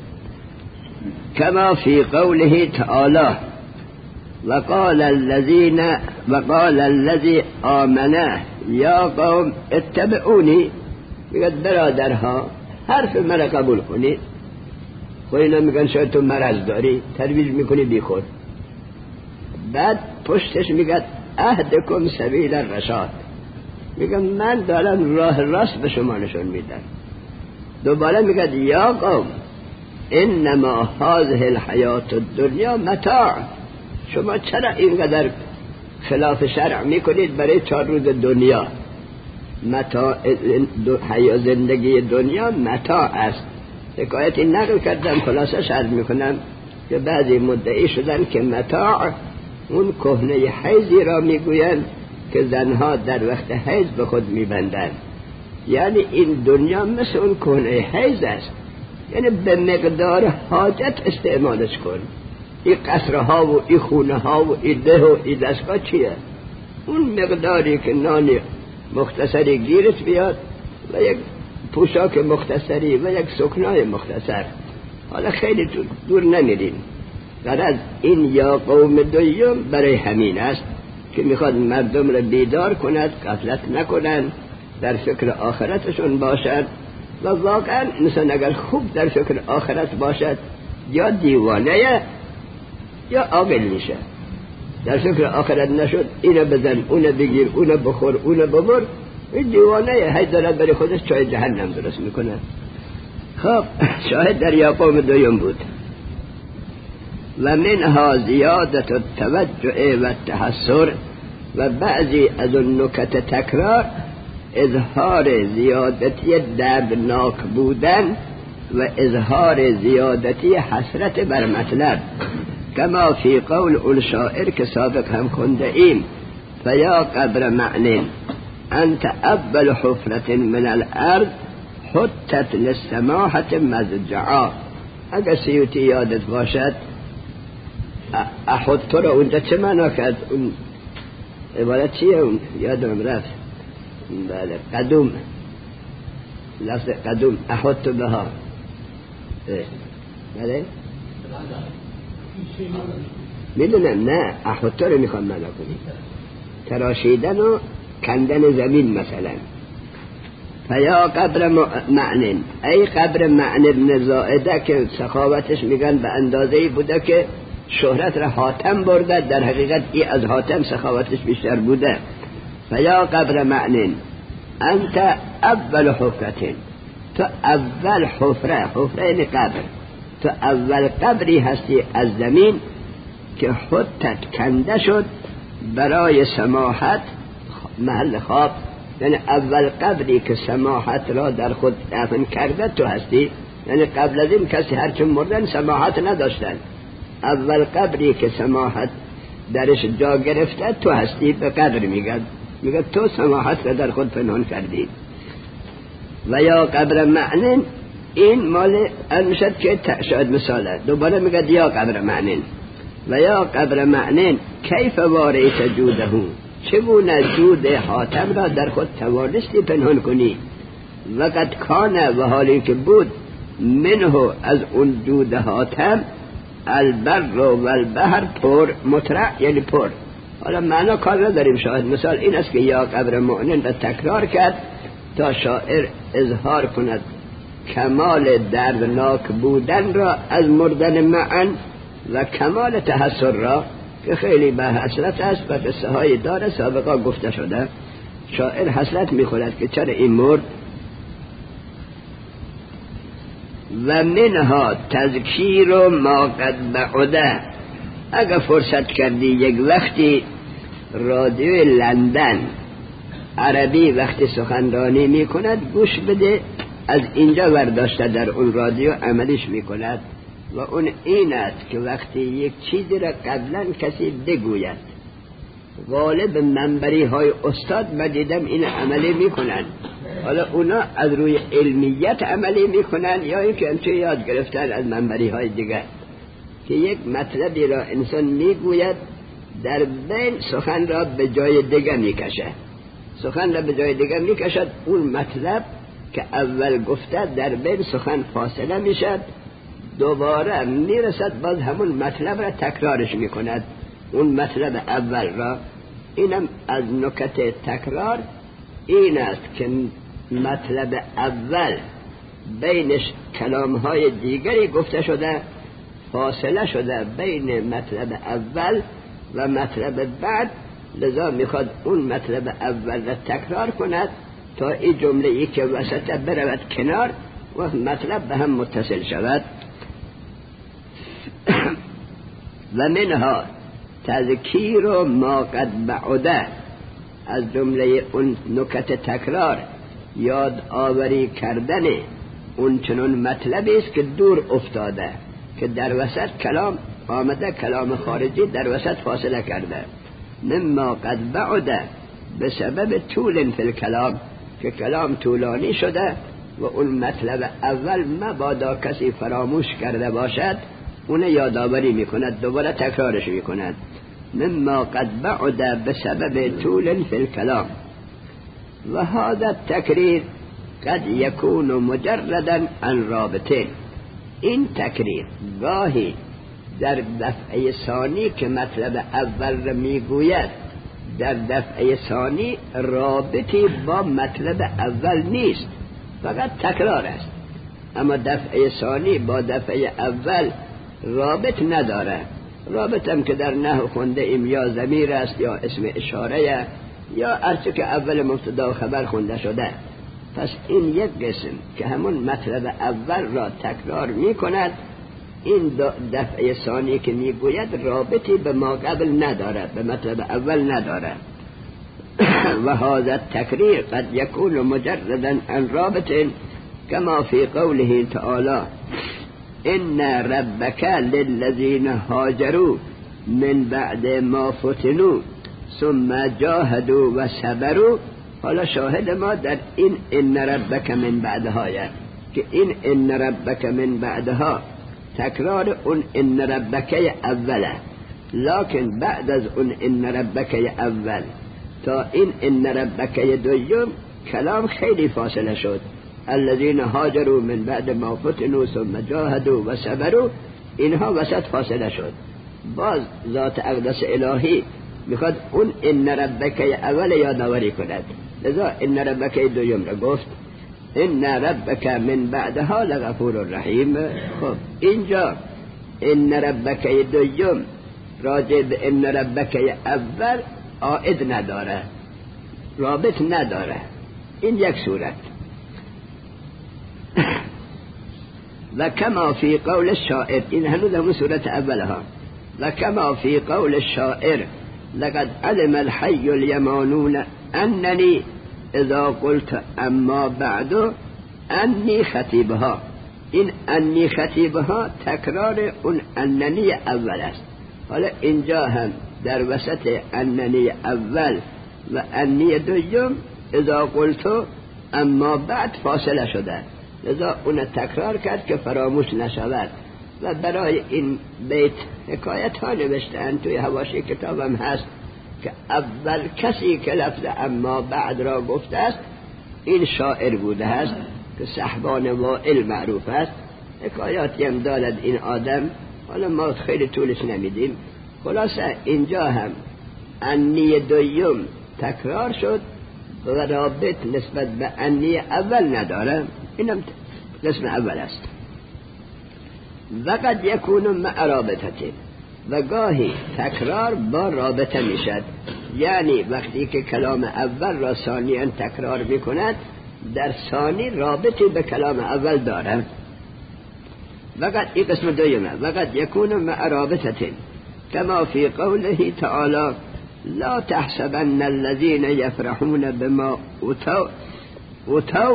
Speaker 1: کما فی قوله تعالی وقال الذين وقال الذي آمنه یا قوم اتبعونی. میگن برادرها حرف مرا قبول کنید. خب اینا میگن شاید تو مرض داری، ترویج میکنی بیخود. بعد پشتش میگن اهدکم سبیل الرشاد، میگن من دارم راه راست به شما نشون میدم. دوباره میگن یا قوم انما هذه الحیات الدنیا متاع، شما چرا اینقدر خلاف شرع میکنید برای چهار روز دنیا؟ متاع زندگی دنیا متاع است. حکایتی نقل کردم، خلاصه شرح میکنم که بعضی مدعی شدن که متاع اون کهنه حیضی را میگویند که زنها در وقت حیض به خود میبندند. یعنی این دنیا مثل اون کهنه حیض است، یعنی به مقدار حاجت استعمالش کن. این قصرها و این خونه ها و این ده و این دستگاه چیه؟ اون مقداری که نانی مختصری گیرت بیاد و یک پوشاک مختصری و یک سکنای مختصر. حالا خیلی دور نمیریم. غرض این یا قوم دویم برای همین است که میخواد مردم را بیدار کند، غفلت نکنند، در فکر آخرتشون باشد. و واقعا انسان اگر خوب در فکر آخرت باشد یا دیوانه یا عاقل میشه. در فکر آخرت نشد، اینو بزن، اونو بگیر، اونو بخور، اونو ببر، این دیوانه هی دارد برای خودش چای جهنم درست میکنه. خب شاهد در یا قوم دویم بود. و منها زیادت التوجع و التحسر، و بعضی از اون نکت تکرار اظهار زیادتی دردناک بودن و اظهار زیادتی حسرت بر مطلب، کما فی قول اون شاعر که سابق هم خونده ایم فیا قبر معنی انت اول حفرت من الارض حتت للسماحت مزجعا. اگر سیوتی یادت باشد احط تو را اونجا چه معنا کرد؟ اون عبارت چیه؟ اون یادم رفت. بله قدوم، لفظ قدوم احط بها. بله میدونم، نه احط تو رو میخوام معنا کنی، تراشیدن و کندن زمین مثلا. فیا قبر معنن ای قبر معنن ابن زائده که سخاوتش میگن به اندازه‌ای بوده که شهرت را حاتم برده، در حقیقت ای از حاتم سخاوتش بیشتر بوده. فیا قبر معنن انت اول حفرتین، تو اول حفره، حفره یعنی قبر، تو اول قبری هستی از زمین که حتت کنده شد برای سماحت محل خواب. یعنی اول قبری که سماحت را در خود دفن کرده تو هستی. یعنی قبل از این کسی هرچه مردن سماحت نداشتن، اول قبری که سماحت درش جا گرفته تو هستی. به قبر میگن، میگه تو سماحت را در خود پنهان کردی. و یا قبر معنن این مال المشد که شاید مثاله. دوباره میگه یا قبر معنن و یا قبر معنن کیف واریت جوده، چگونه جود حاتم را در خود توانستی پنهان کنی؟ وقت کانه و حالی که بود منه از اون جود حاتم البر و البحر پر مترع، یعنی پر. حالا معنا کار نداریم، شاید مثال این است که یا قبر مؤمن را تکرار کرد تا شاعر اظهار کند کمال دردناک بودن را از مردن معن و کمال تحسر را که خیلی به حسرت است و قصه های داره سابقا گفته شده. شاعر حسرت میخورد که چرا این مرد. و منها تذکیر و ما قد بعده، اگر فرصت کردی یک وقتی رادیو لندن عربی وقتی سخنرانی میکند گوش بده از اینجا برداشته در اون رادیو عملیش میکند و اون این است که وقتی یک چیزی را قبلا کسی بگوید، غالب منبری های استاد من دیدم این عملی میکنن. حالا اونا از روی علمیت عملی میکنن یا اینکه انتو یاد گرفتن از منبری های دیگر، که یک مطلبی را انسان میگوید در بین سخن را به جای دیگر میکشه، سخن را به جای دیگر میکشد. اون مطلب که اول گفته در بین سخن فاصله میشد، دوباره میرسد باز همون مطلب را تکرارش میکند، اون مطلب اول را. اینم از نکت تکرار این است که مطلب اول بینش کلامهای دیگری گفته شده، فاصله شده بین مطلب اول و مطلب بعد، لذا میخواد اون مطلب اول را تکرار کند تا این جمله ای که وسط برود کنار و مطلب به هم متصل شود. و منها تذکیر و ما قد بعده، از جمله اون نکت تکرار یاد آوری کردن اون چنون مطلبی است که دور افتاده، که در وسط کلام آمده، کلام خارجی در وسط فاصله کرده. مما قد بعده به سبب طول فی الکلام، که کلام طولانی شده و اون مطلب اول مبادا کسی فراموش کرده باشد، اون یادآوری میکند، دوباره تکرارش میکند. مما قد بعده به سبب طول فی الکلام. و هذا التکریر قد یکون مجردا عن رابطه، این تکریر گاهی در دفعه ثانی که مطلب اول را میگوید، در دفعه ثانی رابطی با مطلب اول نیست، فقط تکرار است. اما دفعه ثانی با دفعه اول رابط نداره. رابط هم که در نحو خونده ایم یا ضمیر است یا اسم اشاره یا هرچه که اول مبتدا و خبر خونده شده. پس این یک قسم که همون مطلب اول را تکرار می کند، این دفعه ثانی که می گوید رابطی به ما قبل نداره، به مطلب اول نداره. و هذا التکریر قد یکون مجردا عن رابط كما في قوله تعالى ان ربك للذين هاجروا من بعد ما فتنوا ثم جاهدوا و صبروا. حالا شاهد ما در این ان ربک من بعدها، که این ان ربک من بعدها تکرار اون ان ربک اوله، لکن بعد از اون ان ربک اول تا این ان ربک دوم کلام خیلی فاصله شد. الذين هاجروا من بعد ما فتنوا ثم جاهدوا و صبروا، اینها وسط فاصله شد. باز ذات اقدس الهی میخواد اون ان ربک اول یادآوری کند، لذا ان ربک دوم را گفت ان ربک من بعدها لغفور رحیم. خب اینجا ان ربک دوم راجع به ان ربک اول عائد نداره، رابط نداره. این یک صورت. و کما فی قول الشاعر، این هنوز همون صورت اولها. و کما فی قول الشاعر لقد علم الحي اليمانون انني اذا قلت اما بعد انی خطیبها، این انی خطیبها تکرار اون اننی اول است. حالا اینجا هم در وسط اننی اول و انی دوم اذا قلت اما بعد فاصله شده، لذا اون تکرار کرد که فراموش نشود. و برای این بیت حکایت ها نوشتن، توی حواشی کتابم هست که اول کسی که لفظ اما بعد را گفته است این شاعر بوده است که صحبان وائل معروف است. حکایاتی هم دارد این آدم، حالا ما خیلی طولش نمیدیم. خلاصه اینجا هم انی دویم تکرار شد و رابط نسبت به انی اول نداره، اینم قسم اول است. و قد یکون مع رابطه، و گاهی تکرار با رابطه میشد، یعنی وقتی که کلام اول را ثانیاً تکرار میکند در ثانی رابطی به کلام اول دارد. و قد این قسم دویمه. و قد یکون مع رابطه كما في قوله تعالى لا تحسبن الذين يفرحون بما أتوا أتوا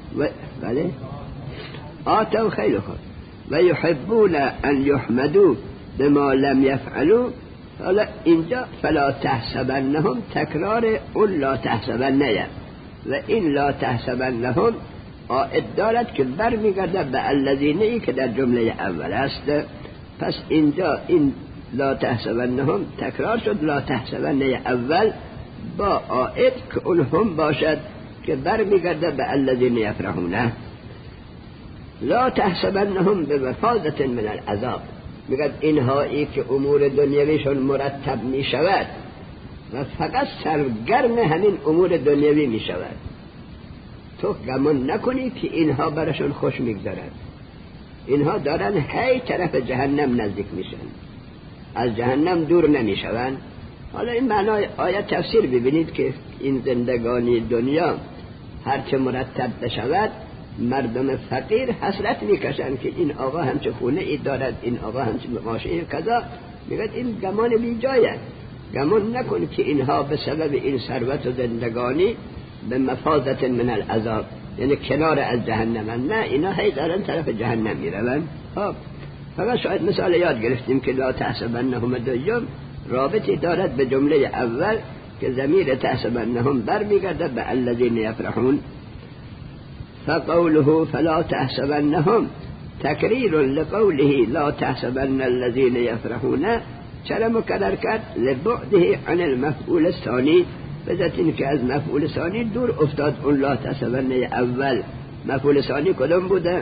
Speaker 1: و بله آتوا خیلی خوب و یحبون ان یحمدوا بما لم یفعلوا. حالا اینجا فلا تحسبنهم تکرار اون لا تحسبنه و این لا تحسبنهم عائد دارد که برمیگرده به الذینه که در جمله اول است. پس اینجا این لا تحسبنهم تکرار شد، لا تحسبنه اول با عائد که اون هم باشد که برمیگرده به الذین یفرحونه. لا تحسبنهم بمفازة من العذاب، میگه اینهایی که امور دنیویشون مرتب می شود و فقط سرگرم همین امور دنیوی می شود، تو گمان نکنی که اینها براشون خوش میگذارد. اینها دارن هی طرف جهنم نزدیک میشن، از جهنم دور نمیشون. حالا این معنای آیت تفسیر ببینید که این زندگانی دنیا هرچه مرتب بشود مردم فقیر حسرت میکشن که این آقا همچه خونه ای دارد، این آقا همچه ماشین کذا. میگه این گمان بی جایه. گمان نکن که اینها به سبب این ثروت و زندگانی به مفازت من العذاب، یعنی کنار از جهنم، نه، اینا هی دارن طرف جهنم میرون. خب فقط شاید مثال یاد گرفتیم که لا تحسبنهم دوم رابطی دارد به جمله اول که ضمیر تحسبنهم برمیگرده به الذین یفرحون. فقوله فلا تحسبنهم تکریر لقوله لا تحسبن الذین یفرحون، چرا مکرر کرد؟ لبعده عن المفعول الثانی، بذات این که از مفعول ثانی دور افتاد. اون لا تحسبن اول مفعول ثانی کدوم بوده؟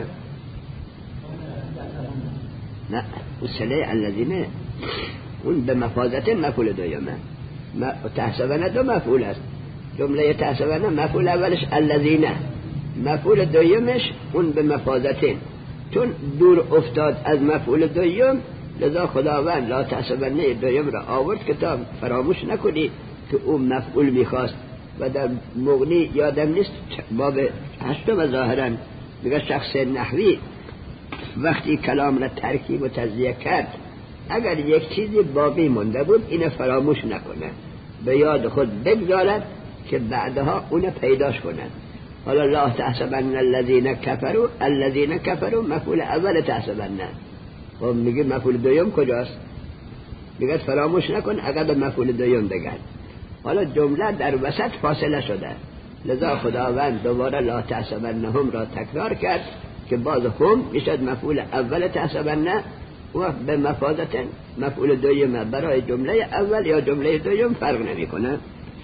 Speaker 1: نه وسله الذین، اون به مفازت مفعول دویمه. تحسبن دو مفعول است، جمله تحسبن مفعول اولش الذین، مفعول دویمش اون به مفازتین، چون دور افتاد از مفعول دویم لذا خداوند لا تحسبن دویم را آورد که تا فراموش نکنی که اون مفعول میخواست. و در مغنی یادم نیست باب هشتم ظاهرا میگه شخص نحوی وقتی کلام را ترکیب و تجزیه کرد اگر یک چیزی باقی مونده بود اینو فراموش نکنه، به یاد خود بگذارد که بعدها اونو پیداش کنند. حالا لا تحسبن الذين كفروا، الذين كفروا مفعول اول تحسبن، خب میگه مفعول دوم کجاست؟ میگه فراموش نکن اگر به مفعول دوم بگن. حالا جمله در وسط فاصله شده، لذا خداوند دوباره لا تحسبنهم را تکرار کرد که باز هم میشد مفعول اول تحسبن و به مفازت مفعول دوم برای جمله اول یا جمله دوم فرق نمیکنه.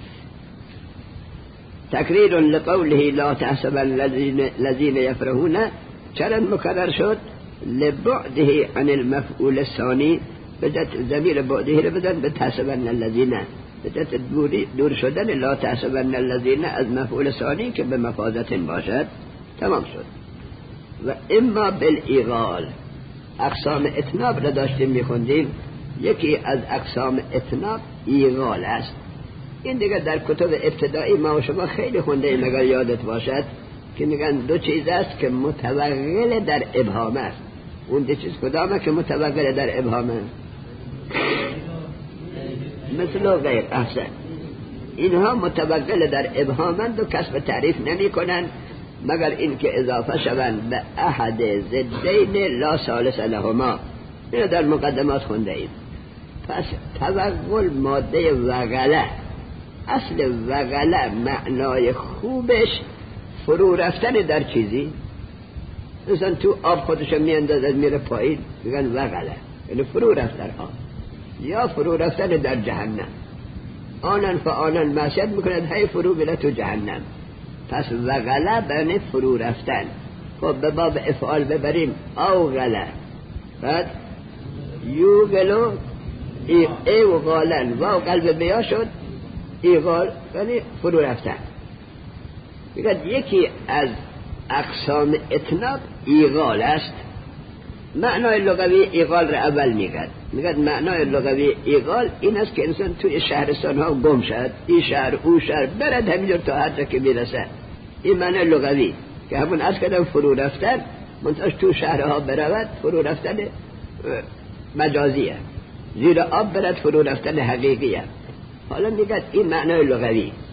Speaker 1: تکریر لقوله لا تحسبن الذين يفرحون، چرا مکرر شد؟ لبعده عن المفعول الثانی، بدت ضمیر بعده رو بدن به تحسبن الذين، بدت دوری دور شدن لا تحسبن الذين از مفعول ثانی که به مفازت باشد. تمام شد. و اما بالایغال، اقسام اتناب را داشتیم میخوندیم، یکی از اقسام اتناب ایغال است. این دیگه در کتب ابتدایی ما و شما خیلی خونده ایم اگر یادت باشد که میگن دو چیز است که متوغل در ابهام است. اون دو چیز کدامه که متوغل در ابهامه؟ مثل و غیر. احسن، اینها متوغل در ابهامند و کسب تعریف نمی کنند مگر این که اضافه شوند به احد ضدین لا ثالث لهما. اینو در مقدمات خونده ایم. پس توغل ماده وغله، اصل وغله معنای خوبش فرو رفتن در چیزی، مثلا تو آب خودشو میاندازد میره پایین میگن وغله، یعنی فرو رفت در آب، یا فرو رفتن در جهنم. آنن فآنن معصیت میکند هی فرو بره تو جهنم. پس وغله بین فرو رفتن. خب به باب افعال ببریم او غله، بعد یوگلو ای, ای و غالن و قلب بیا شد ایغال، یعنی فرو رفتن. میگه یکی از اقسام اتناب ایغال است. معنای لغوی ایغال را اول میگه. میگه معنای لغوی ایغال این است که انسان توی شهرستان ها گم شد، این شهر او شهر برد همینجور تا هر جا که میرسه. این معنای لغوی که همون از کدام فرو رفتن منتاش تو شهرها برود، فرو رفتن مجازیه، زیر آب برد فرو رفتن حقیقیه. حالا میگه این معنای لغوی.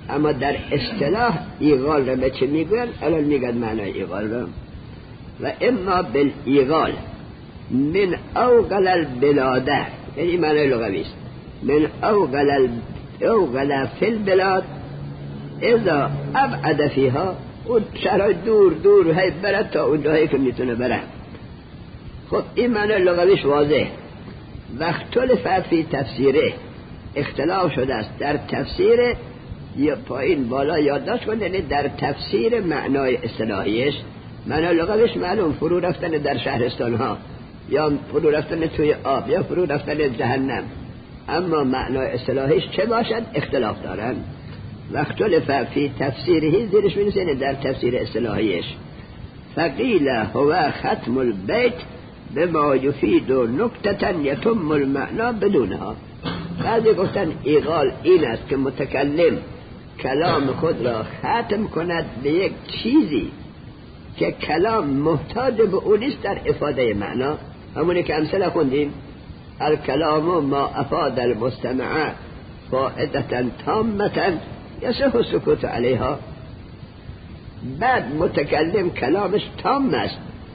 Speaker 1: اما در اصطلاح ایغال را به چه میگوین؟ الان میگن معنای ایغال را. و اما بالایغال من اوغل البلاده، یعنی معنای لغوی است. من اوغل ال... اوغل فی البلاد اذا ابعد فیها، اون شهرهای دور دور هی برد تا اون جایی که میتونه بره. خب این معنای لغویش واضح. و اختلف فی تفسیره، اختلاف شده است در تفسیر، یا پایین بالا یادداشت کنید، یعنی در تفسیر معنای اصطلاحیش. معنای لغویش معلوم، فرو رفتن در شهرستان ها، یا فرو رفتن توی آب، یا فرو رفتن جهنم. اما معنای اصطلاحیش چه باشد اختلاف دارن. و اختلف فی تفسیره، زیرش می‌نویسه در تفسیر اصطلاحیش. فقیل هو ختم البیت بما یفید نکتة یتم المعنی بدونها. بعضی گفتن ایغال این است که متکلم کلام خود را ختم کند به یک چیزی که کلام محتاج به اون است در افاده معنا. همونی که امثله خوندیم، الکلام ما افاد المستمع فائدة تامة یصح السکوت علیها. بعد متکلم کلامش تام است،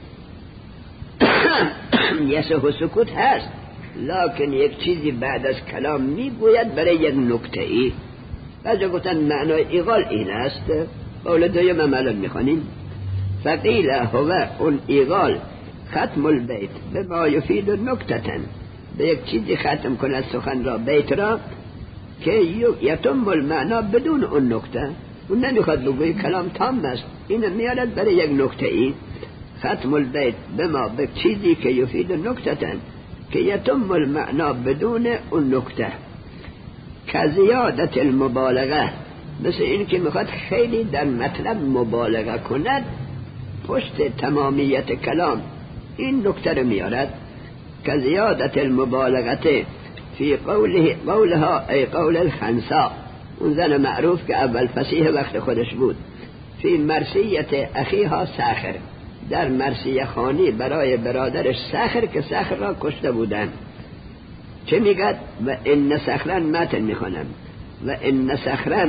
Speaker 1: یصح السکوت هست، لکن یک چیزی بعد از کلام میگوید برای یک نکته ای. بعضی گفتن معنای ایغال این است. قول دویم هم الان میخوانیم. فقیل هو اون ایغال ختم البیت بما یفید نکتة، به یک چیزی ختم کند سخن را، بیت را، که یتم المعنا بدون اون نکته. اون نمیخواد بگوی کلام تام است، این میارد برای یک نکته ای. ختم البیت بما، به چیزی که یفید نکتة که یتم المعنا بدون اون نکته. که زیادت المبالغه، مثل این که میخواد خیلی در مطلب مبالغه کند، پشت تمامیت کلام این نکته رو میارد. که زیادت المبالغه فی قوله قولها ای قول الخنساء، اون زن معروف که اول فصیح وقت خودش بود. فی مرثیت اخیها ساخر، در مرثیه خانی برای برادرش ساخر که ساخر را کشته بودن. چه میگد؟ و ان سخرا، متن میخوانم، و ان سخرا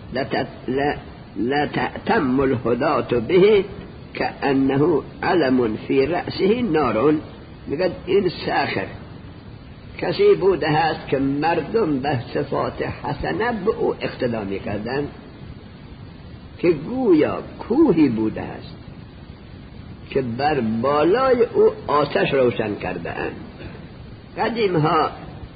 Speaker 1: لتأتم الهدات به که انه علم فی رأسه نارون. میگد این ساخر کسی بوده هست که مردم به صفات حسنه به او اقتدا میکردن، که گویا کوهی بوده است که بر بالای او آتش روشن کرده اند. قدیم ها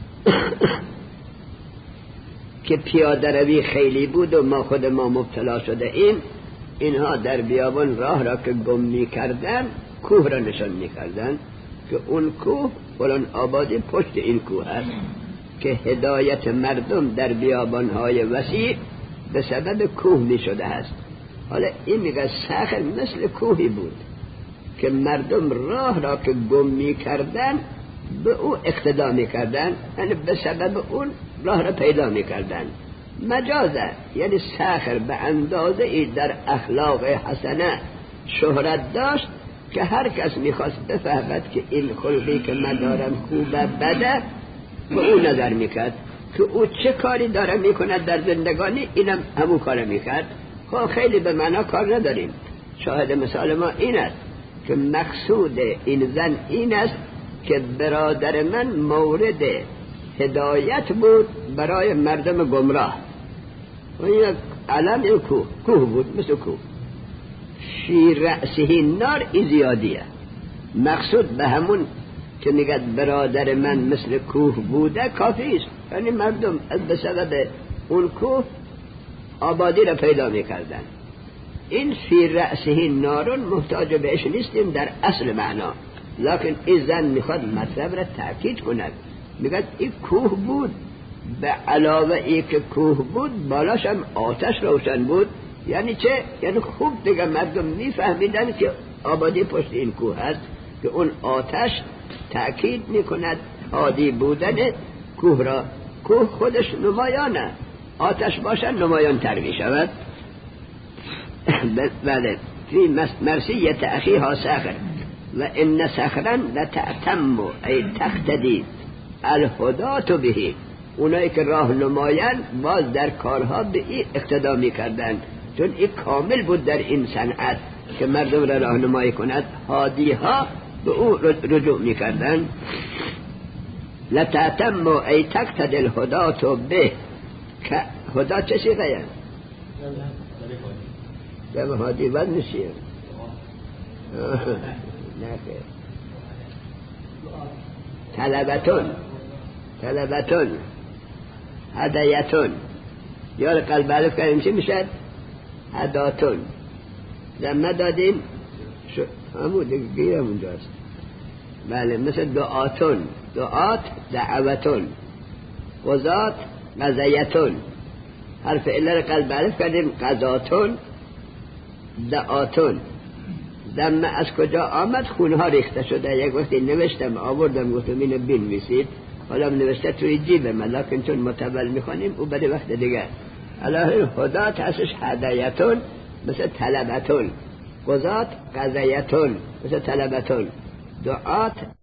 Speaker 1: که پیاده روی خیلی بود و ما خود ما مبتلا شده ایم، اینها در بیابان راه را که گم می کردن کوه را نشان می کردن که اون کوه فلان آبادی پشت این کوه است، که هدایت مردم در بیابان های وسیع به سبب کوه می شده است. حالا این میگه ساخر مثل کوهی بود که مردم راه را که گم می کردن به او اقتدا می کردن، یعنی به سبب اون راه را پیدا می کردن. مجازه، یعنی ساخر به اندازه ای در اخلاق حسنه شهرت داشت که هر کس میخواست بفهمد که این خلقی که من دارم خوبه بده، به او نظر میکرد که او چه کاری داره میکند در زندگانی، اینم همون کار میکرد. خب خیلی به معنا کار نداریم. شاهد مثال ما این است که مقصود این زن این است که برادر من مورد هدایت بود برای مردم گمراه. و این علم این کوه کوه بود، مثل کوه. فی رأسه نار، این زیادیه. مقصود به همون که میگد برادر من مثل کوه بوده کافی است، یعنی مردم از به سبب اون کوه آبادی را پیدا میکردن. این فی رأسه نارون محتاج بهش نیستیم در اصل معنا، لکن این زن میخواد مطلب را تأکید کند. میگد این کوه بود، به علاوه ای که کوه بود بالاش هم آتش روشن بود. یعنی چه؟ یعنی خوب دیگه مردم میفهمیدن که آبادی پشت این کوه هست، که اون آتش تأکید میکند عادی بودن کوه را. کوه خودش نمایانه، آتش باشن نمایان تر میشود. بله. فی مرثیت اخیها ساخر و ان سخرا لتأتم ای تقتدی الهدات به، اونایی که راه نمایان باز در کارها به این اقتدا میکردن، چون این کامل بود در این صنعت که مردم را راهنمایی کند. هادی ها به او رجوع میکردن. لتعتم ای تقتد الهدات به که هدا چه سیغه جمع هادی بد نشیر نخیر طلبتون طلبتون هدایتون یا قلب علف کنیم چی میشد؟ هداتون زمه دادیم همون دیگه گیرم اونجاست. بله مثل دعاتون، دعات دعوتون، قضات قضایتون. حرف علر قلب علف کردیم قضاتون دعاتون. زمه از کجا آمد؟ خونها ریخته شده. یک وقتی نوشتم آوردم گفتم اینو بنویسید، حالا نوشته توی جیبم، لکن چون متول میخوانیم او بده وقت دیگه. الهی هدات هستش هدایتون مثل طلبتون، قضات قضایتون مثل طلبتون، دعات